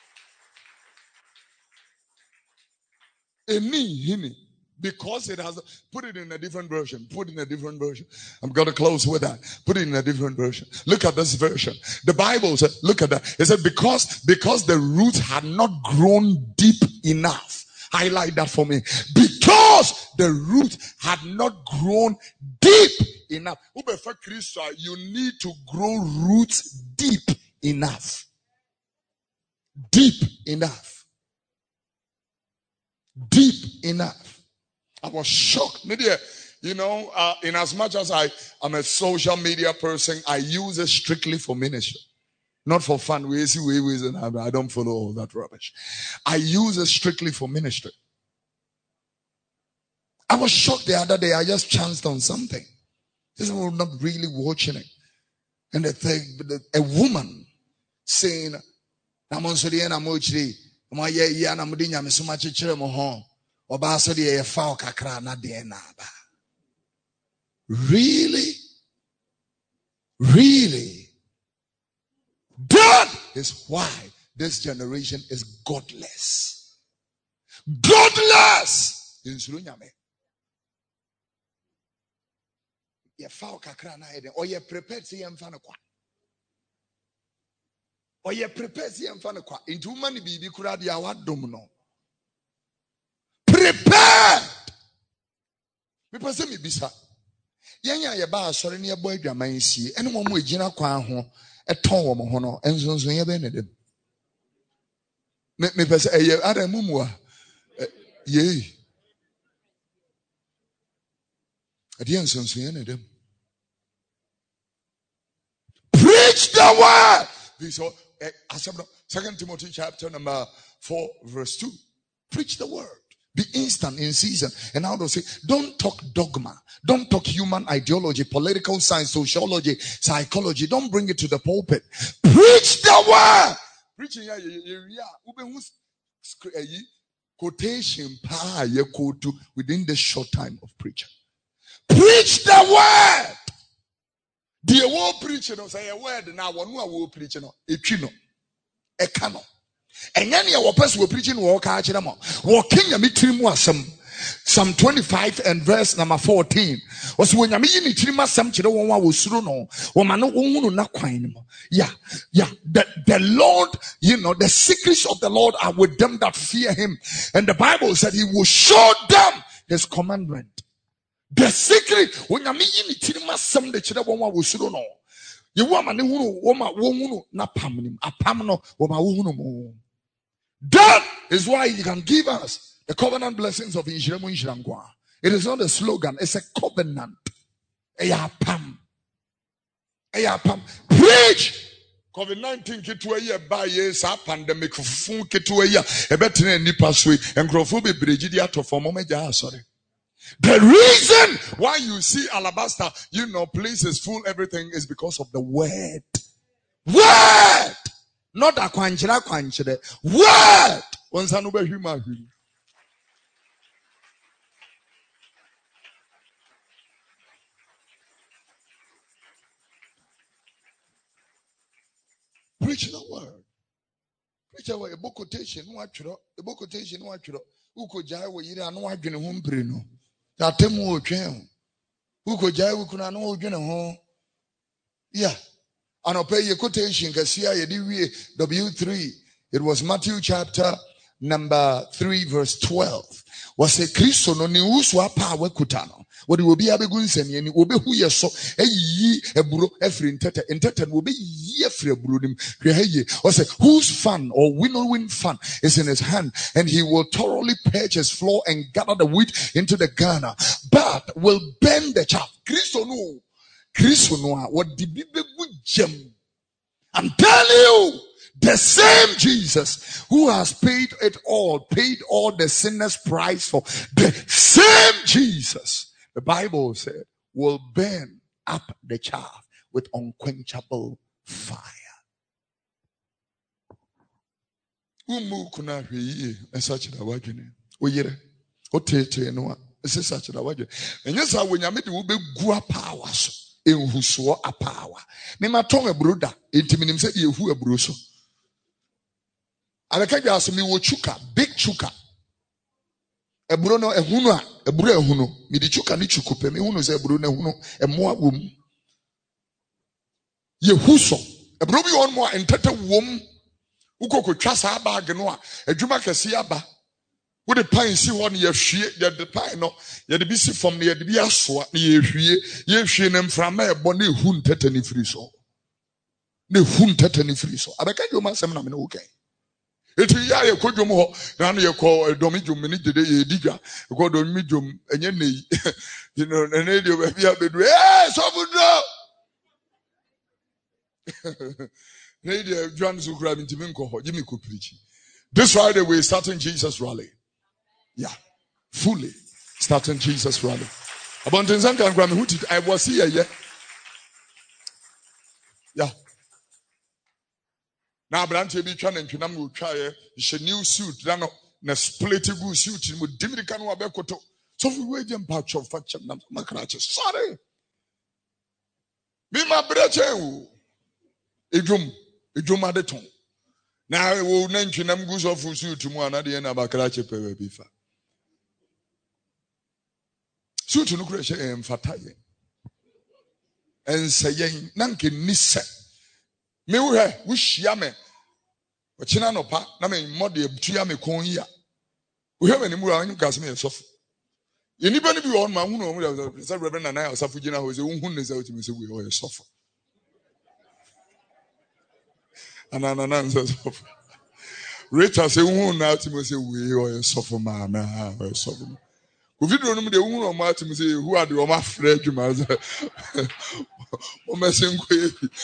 Because it has, put it in a different version. Put it in a different version. I'm going to close with that. Put it in a different version. Look at this version. The Bible said, look at that. It said, because, because the roots had not grown deep enough. Highlight that for me. Because the roots had not grown deep enough. You need to grow roots deep enough. Deep enough. Deep enough. I was shocked. You know, uh, in as much as I am a social media person, I use it strictly for ministry. Not for fun. We see ways and I don't follow all that rubbish. I use it strictly for ministry. I was shocked the other day. I just chanced on something. This was not really watching it. And the thing, a woman saying, I'm on Sodian, I'm on Chile. I'm on Yan, I'm doing so much. Oba so de fa kakra na de na ba. Really? Really? That is why this generation is godless. Godless! Insuru nyame. Ye fa kakra na eden. Or ye prepared to ye mfa no kwa. Or ye prepared to ye mfa no kwa. Into woman bibi kura dia wadom no. Prepared! Me pese me bisa. Yenya ye ba asore ne ye boy adwaman sie. Ene mo mo egina kwan ho eton wo mo ho no enzonzo ye be ne dem. Me me pese eye ara mumua. Ye. Ade enzonzo ye ne dem. Preach the word. This uh, Second Timothy chapter number four verse two. Preach the word. Be instant in season. And how to say, don't talk dogma. Don't talk human ideology, political science, sociology, psychology. Don't bring it to the pulpit. Preach the word. Preaching quotation within the short time of preaching. Preach the word. The word preaching say a word now one who preaching a chino a cano. And then your person were preaching walk out them walking a mitrim wasam Psalm twenty-five and verse number fourteen was when you mean it some children was no woman no not quine. Yeah, yeah. The, the Lord, you know, the secrets of the Lord are with them that fear him. And the Bible said he will show them his commandment. The secret when you mean it some the children was no. You woman who woman won't not pamnim a pamno woman. That is why he can give us the covenant blessings of Inshiramu Inshirangwa. It is not a slogan, it's a covenant. Eyapam. Eyapam. Preach! COVID nineteen kitwa ye ba ye sa pandemic fun kitwa ya ebetene nipa sui enkrofo bebreji di atofo mo meja sorry. The reason why you see Alabaster, you know, places full everything is because of the word. Word! Not a kwanchira kwanchire. Word! Once be human. Preach the word. Preach the word. A book quotation, no actual. A book quotation, no actual. Who could jai we yira no adwene ho mpreno. Tatemu o twen. Who could jai we kuna no adwene ho. Yeah. And pay your quotation W three. It was Matthew chapter number three, verse twelve. Was a Christo no ni uswa power kutano. What will be a begun and will be who you saw a ye a bro every intete intete will be ye free brudim. Was a whose fun or winnowing fun is in his hand, and he will thoroughly purge his floor and gather the wheat into the garner, but will bend the chaff. Christo no. Christo no what the Bible gem. I'm telling you, the same Jesus who has paid it all, paid all the sinner's price for, the same Jesus, the Bible said, will burn up the chaff with unquenchable fire. Umu kuna hii esachi na wajene. Oyere. Otete no esachi na wajene. Enyesa wenyamedi ube gua power so. Ehusuo apawa. Me maton ebroda ntimi nim se de ehu ebro so. Alekaja aso mi wo chuka, big chuka. Ebro no ehunu a, ebro ehunu. Mi di chuka ni chukupe, mi hunu se ebro no ehunu, emoa wom. Yehuso. Ebro bi on mo entete wom. Ukoko twa sa bag no a, adwuma kese aba. Wo de pan si ho ne yehwie, ye de pan no, ye de bi si fom ne ye de bi asoa ne yehwie, yehwie ne mframa ebo ne hu ntete ne firi so. Ne hu ntete ne firi so. Abeka jo ma sem na me no okay. Eti ya ye kodwom ho, na na ye ko domi dwom ne gede ye diga. Ko domi dwom enye nei. You know, na ne de be bia bedu. Eh, so budro. Ne de John Zukra ntimi nko ho, Jimmy ko preach. This Friday we're starting Jesus rally. Yeah, fully starting Jesus rally. About Tanzania and Grammy, I was here, yeah. Yeah. Now, Branty be trying to try a new suit. na split gu suit mu dimirika no abekoto. So we wage impact of facture na makrache. Sorry. Me ma breche o. Ejum, ejum adeton. Na wo nantwi nam gu so fu suit mu anade na makrache pewe bifa. Suit no kure she emfataye. Ensayen nanke nise. Me wo he wo hia me. Ochina no pa na me mode ebutua me kon yi a. Wo he me ni mu a anyu gas me sofu. Ye ni ba ni bi won ma hu no mu say Reverend Nana Osafu gina ho say hu ne say otimi say we o sofu. Ana na na say sofu. Rachel say hu na otimi say we o sofu ma na o sofu. Ko video no mu de hu no ma otimi say who are the o ma frɛ adwuma say. O me say nko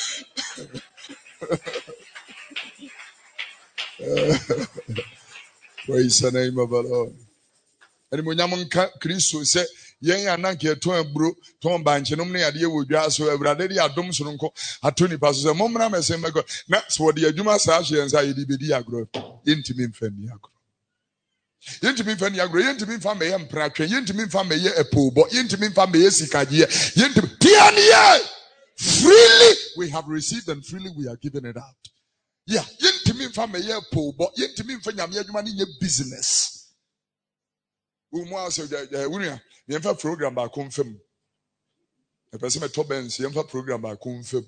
e. Praise the name of the Lord. And when you Christo say, Yen Ananke, Ton Bro, Tom Banch, and Omni idea would gas so every day. I don't so at twenty passes a moment. I say, my God, that's what the Juma Sashi and Say D B D agro. Intimate Feniagro. Intimate Feniagro, intimate family and Praque, intimate family a pool, but intimate family Sikadia, intimate Tiania. Freely we have received and freely we are giving it out. Yeah, intimate family a pool, but intimate family in business. Umwa se wunia yemfa program ba konfem e pese me to benz yemfa program ba konfem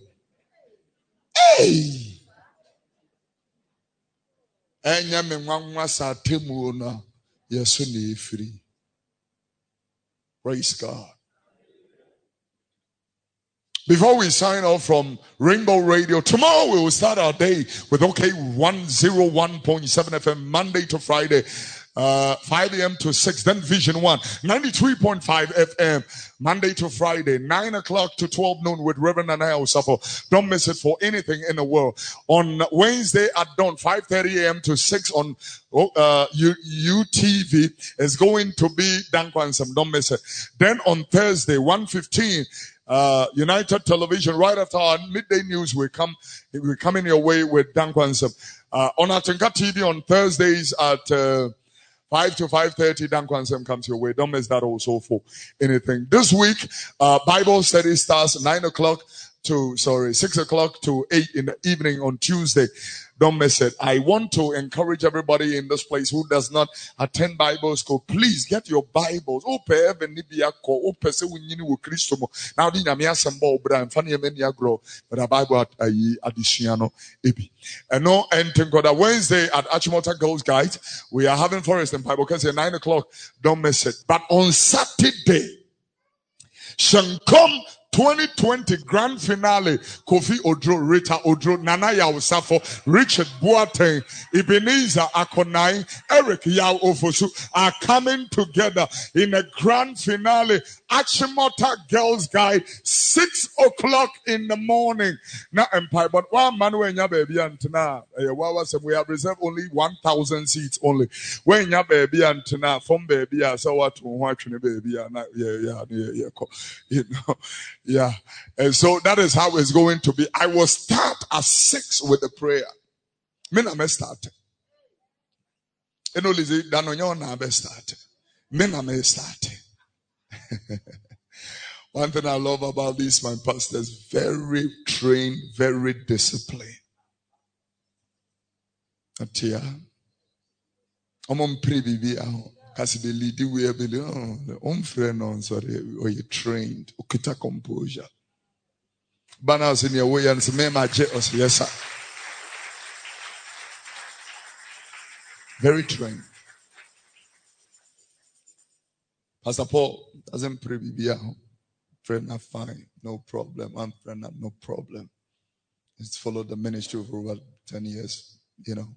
eh enya me nwanwa sa temu na yeso na efiri. Praise God. Before we sign off from Rainbow Radio, tomorrow we will start our day with OK one oh one point seven F M Monday to Friday. Uh, five a.m. to six, then Vision one, ninety-three point five F M, Monday to Friday, nine o'clock to twelve noon with Reverend Anaya Osafo. Don't miss it for anything in the world. On Wednesday at dawn, five thirty a.m. to six on uh, U T V is going to be Dan Kwansam. Don't miss it. Then on Thursday, one fifteen, uh, United Television, right after our midday news, we come, we're coming your way with Dan Kwansam. Uh, on Atenka T V on Thursdays at, uh, five to five thirty, Dan Kwansem comes your way. Don't miss that also for anything. This week, uh, Bible study starts nine o'clock to, sorry, six o'clock to eight in the evening on Tuesday. Don't miss it. I want to encourage everybody in this place who does not attend Bible school. Please get your Bibles. Now, the Bible but a Bible at Adiciano Ebi. And no, and thank God that Wednesday at Achimota Girls Guide, we are having Forest and Bible because at nine o'clock. Don't miss it. But on Saturday, Shankom twenty twenty grand finale, Kofi Odro, Rita Odro, Nana Yao Safo, Richard Boateng, Ebenezer Akonai, Eric Yao Ofosu are coming together in a grand finale. Achimota Girls Guide, six o'clock in the morning. Now Empire, but one man when ya baby and now we have reserved only one thousand seats only. When ya baby and now from baby, I saw what to watch baby and yeah, yeah, yeah, yeah, you know. Yeah. And so that is how it's going to be. I will start at six with the prayer. Men are start. You know, Lizzie, that on your na start. Men are start. One thing I love about this, my pastor is very trained, very disciplined. Atia. I'm on pre-baby. Kasi the lead we have been oh, um friend on sorry, or you trained, ukita composure. Bana in your way and say, "Me ma je os yes sir." Very trained. Pastor Paul doesn't pray bibia. Friend are fine, no problem. I'm friend no problem. It's followed the ministry for over ten years, you know.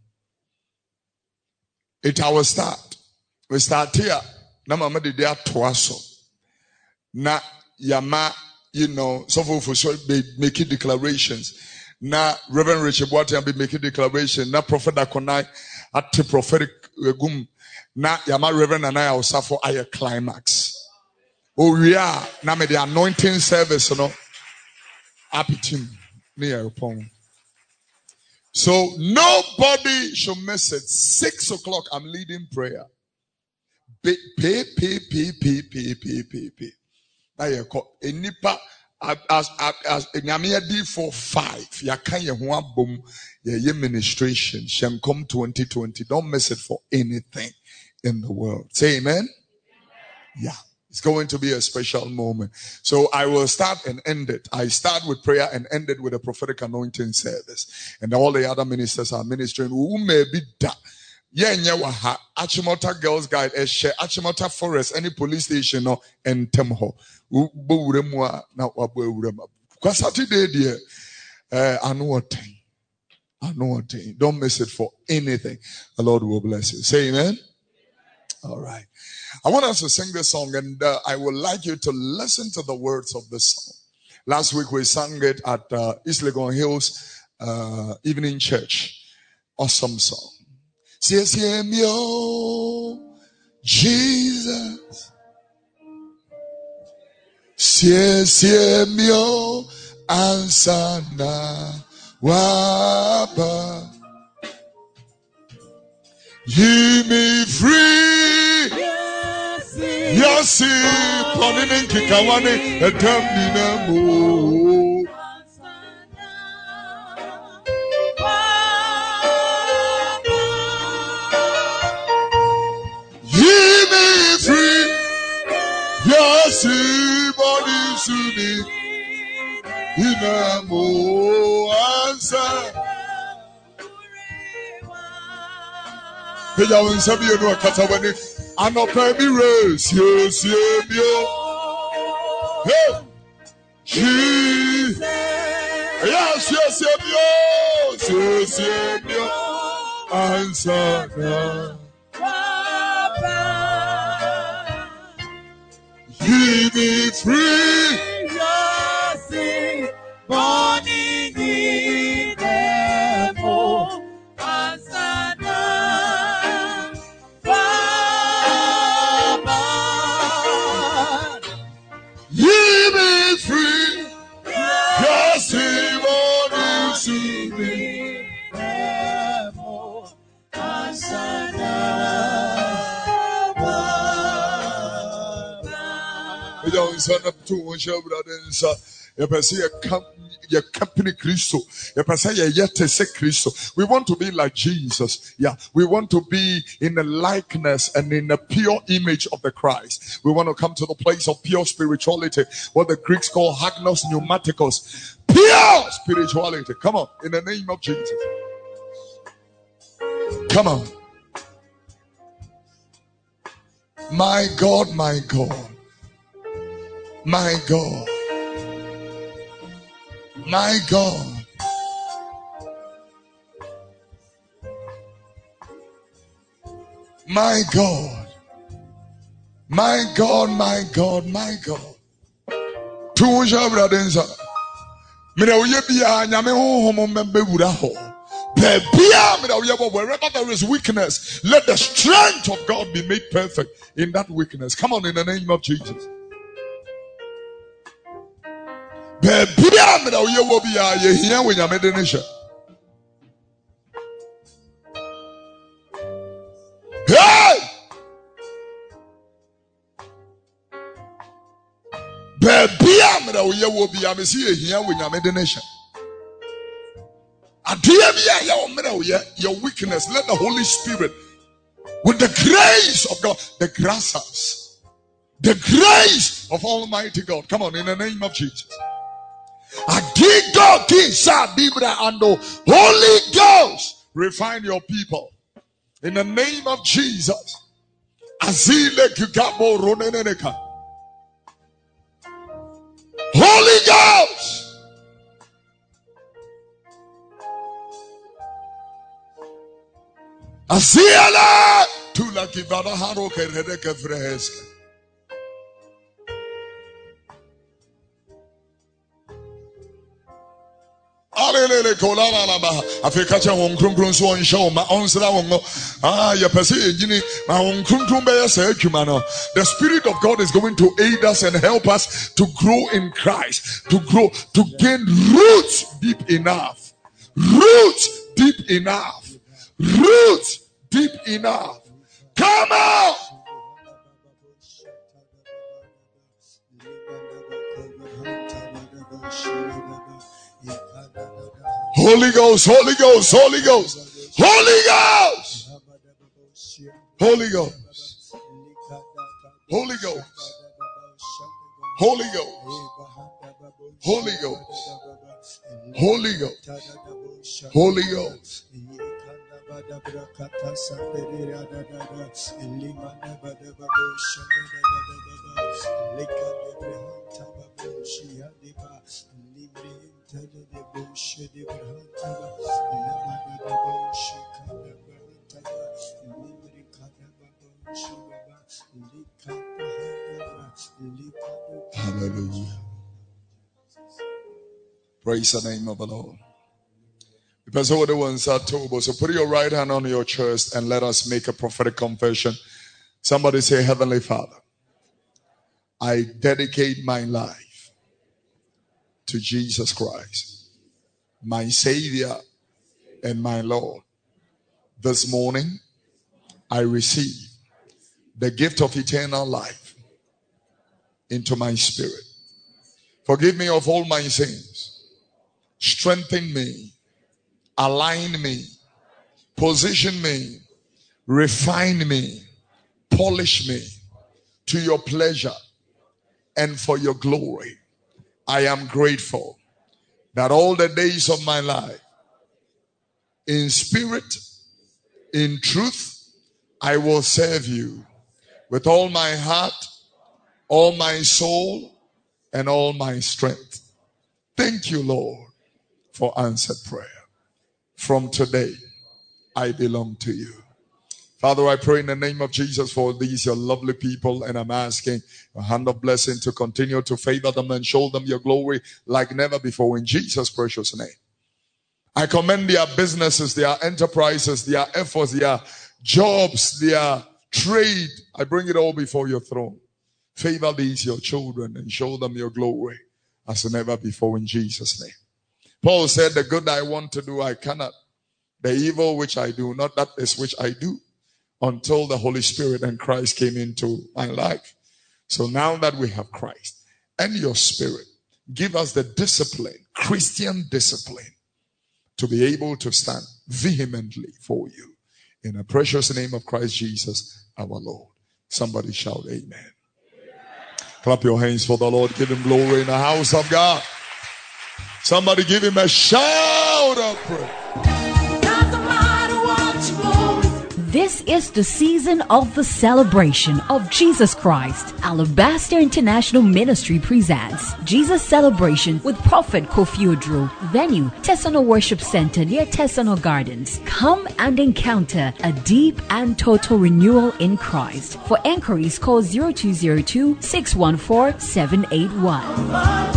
It our start. We start here. Na mama de dia toaso. Na yama, you know, so for for sure be making declarations. Na Reverend Richard Boateng be making declaration. Na Prophet Akonai at the prophetic gum. Na yama Reverend Anaya Osafo aye climax. Oh yeah, na me the anointing service, you know. Happy team near upon. So nobody should miss it. Six o'clock, I'm leading prayer. Pay, pay, pay, pay, pay, pay, pay, pay, pay. I call a nipa as as as Nyamia for five. Yakanya one boom. Your ministration shall come twenty twenty. Don't miss it for anything in the world. Say amen. Yeah. It's going to be a special moment. So I will start and end it. I start with prayer and end it with a prophetic anointing service. And all the other ministers are ministering. Who may be that? Yeah, yeah, Achimota Girls Guide, Eshe, Achimota Forest, any police station or and Temho. Now, because Saturday, dear, I know what thing. I know what thing. Don't miss it for anything. The Lord will bless you. Say amen. All right. I want us to sing this song, and uh, I would like you to listen to the words of this song. Last week we sang it at uh, East Legon Hills uh, Evening Church. Awesome song. Jesus. Ansana waba. Ye me free. Yes, Panini Kikawane, a Tamina. Ye me free. Yes, body suni. Inamo answer. Peja when sabi you know katawani. Anope mi race, yes, yes, yes. Hey, Jesus. Yes, yes, yes, yes, yes, yes. Answer now. Give me free. Yes, morning in the morning. Answer now. Give me free. Yes, he wants to be. We don't send up to one show, brothers. You can see your company Christo. You can say yet to say Christo. We want to be like Jesus. Yeah, we want to be in the likeness and in the pure image of the Christ. We want to come to the place of pure spirituality, what the Greeks call hagnos pneumaticos. Pure spirituality. Come on, in the name of Jesus. Come on. My God, my God. My God. My God. My God. My God, my God, my God. Tuja bradenza. Mira uye biya nyame ho ho membe wura ho. Wherever there is weakness, let the strength of God be made perfect in that weakness. Come on, in the name of Jesus. Hey! Your weakness, let the Holy Spirit, with the grace of God, the grasshoppers, the grace of Almighty God. Come on, in the name of Jesus. Holy Ghost, refine your people in the name of Jesus. Holy Ghost. Asiala tula kibada haro kerede kefrehes. Alele kola la la ba. Afrika cha won krum krum so on show ma onsra won ah ya pese ejini ma won krum krum be ya say adwuma no. The Spirit of God is going to aid us and help us to grow in Christ, to grow, to gain roots deep enough. Roots deep enough. Roots deep enough. Come out. Holy Ghost, Holy Ghost, Holy Ghost, Holy Ghost, Holy Ghost, Holy Ghost, Holy Ghost, Holy Ghost, Holy Ghost, Holy Ghost. Hallelujah. Praise the name of the Lord. Because all the ones are told, so put your right hand on your chest and let us make a prophetic confession. Somebody say, Heavenly Father, I dedicate my life to Jesus Christ, my Savior and my Lord. This morning, I receive the gift of eternal life into my spirit. Forgive me of all my sins. Strengthen me. Align me. Position me. Refine me. Polish me to your pleasure and for your glory. I am grateful that all the days of my life, in spirit, in truth, I will serve you with all my heart, all my soul, and all my strength. Thank you, Lord, for answered prayer. From today, I belong to you. Father, I pray in the name of Jesus for these your lovely people, and I'm asking a hand of blessing to continue to favor them and show them your glory like never before in Jesus' precious name. I commend their businesses, their enterprises, their efforts, their jobs, their trade. I bring it all before your throne. Favor these your children and show them your glory as never before in Jesus' name. Paul said, the good I want to do, I cannot. The evil which I do, not that is which I do, until the Holy Spirit and Christ came into my life. So now that we have Christ and your Spirit, give us the discipline, Christian discipline, to be able to stand vehemently for you. In the precious name of Christ Jesus, our Lord. Somebody shout amen. Clap your hands for the Lord. Give him glory in the house of God. Somebody give him a shout of praise. This is the season of the celebration of Jesus Christ. Alabaster International Ministry presents Jesus Celebration with Prophet Kofi Odro. Venue, Tesano Worship Center near Tesano Gardens. Come and encounter a deep and total renewal in Christ. For enquiries, call zero two zero two, six one four, seven eight one.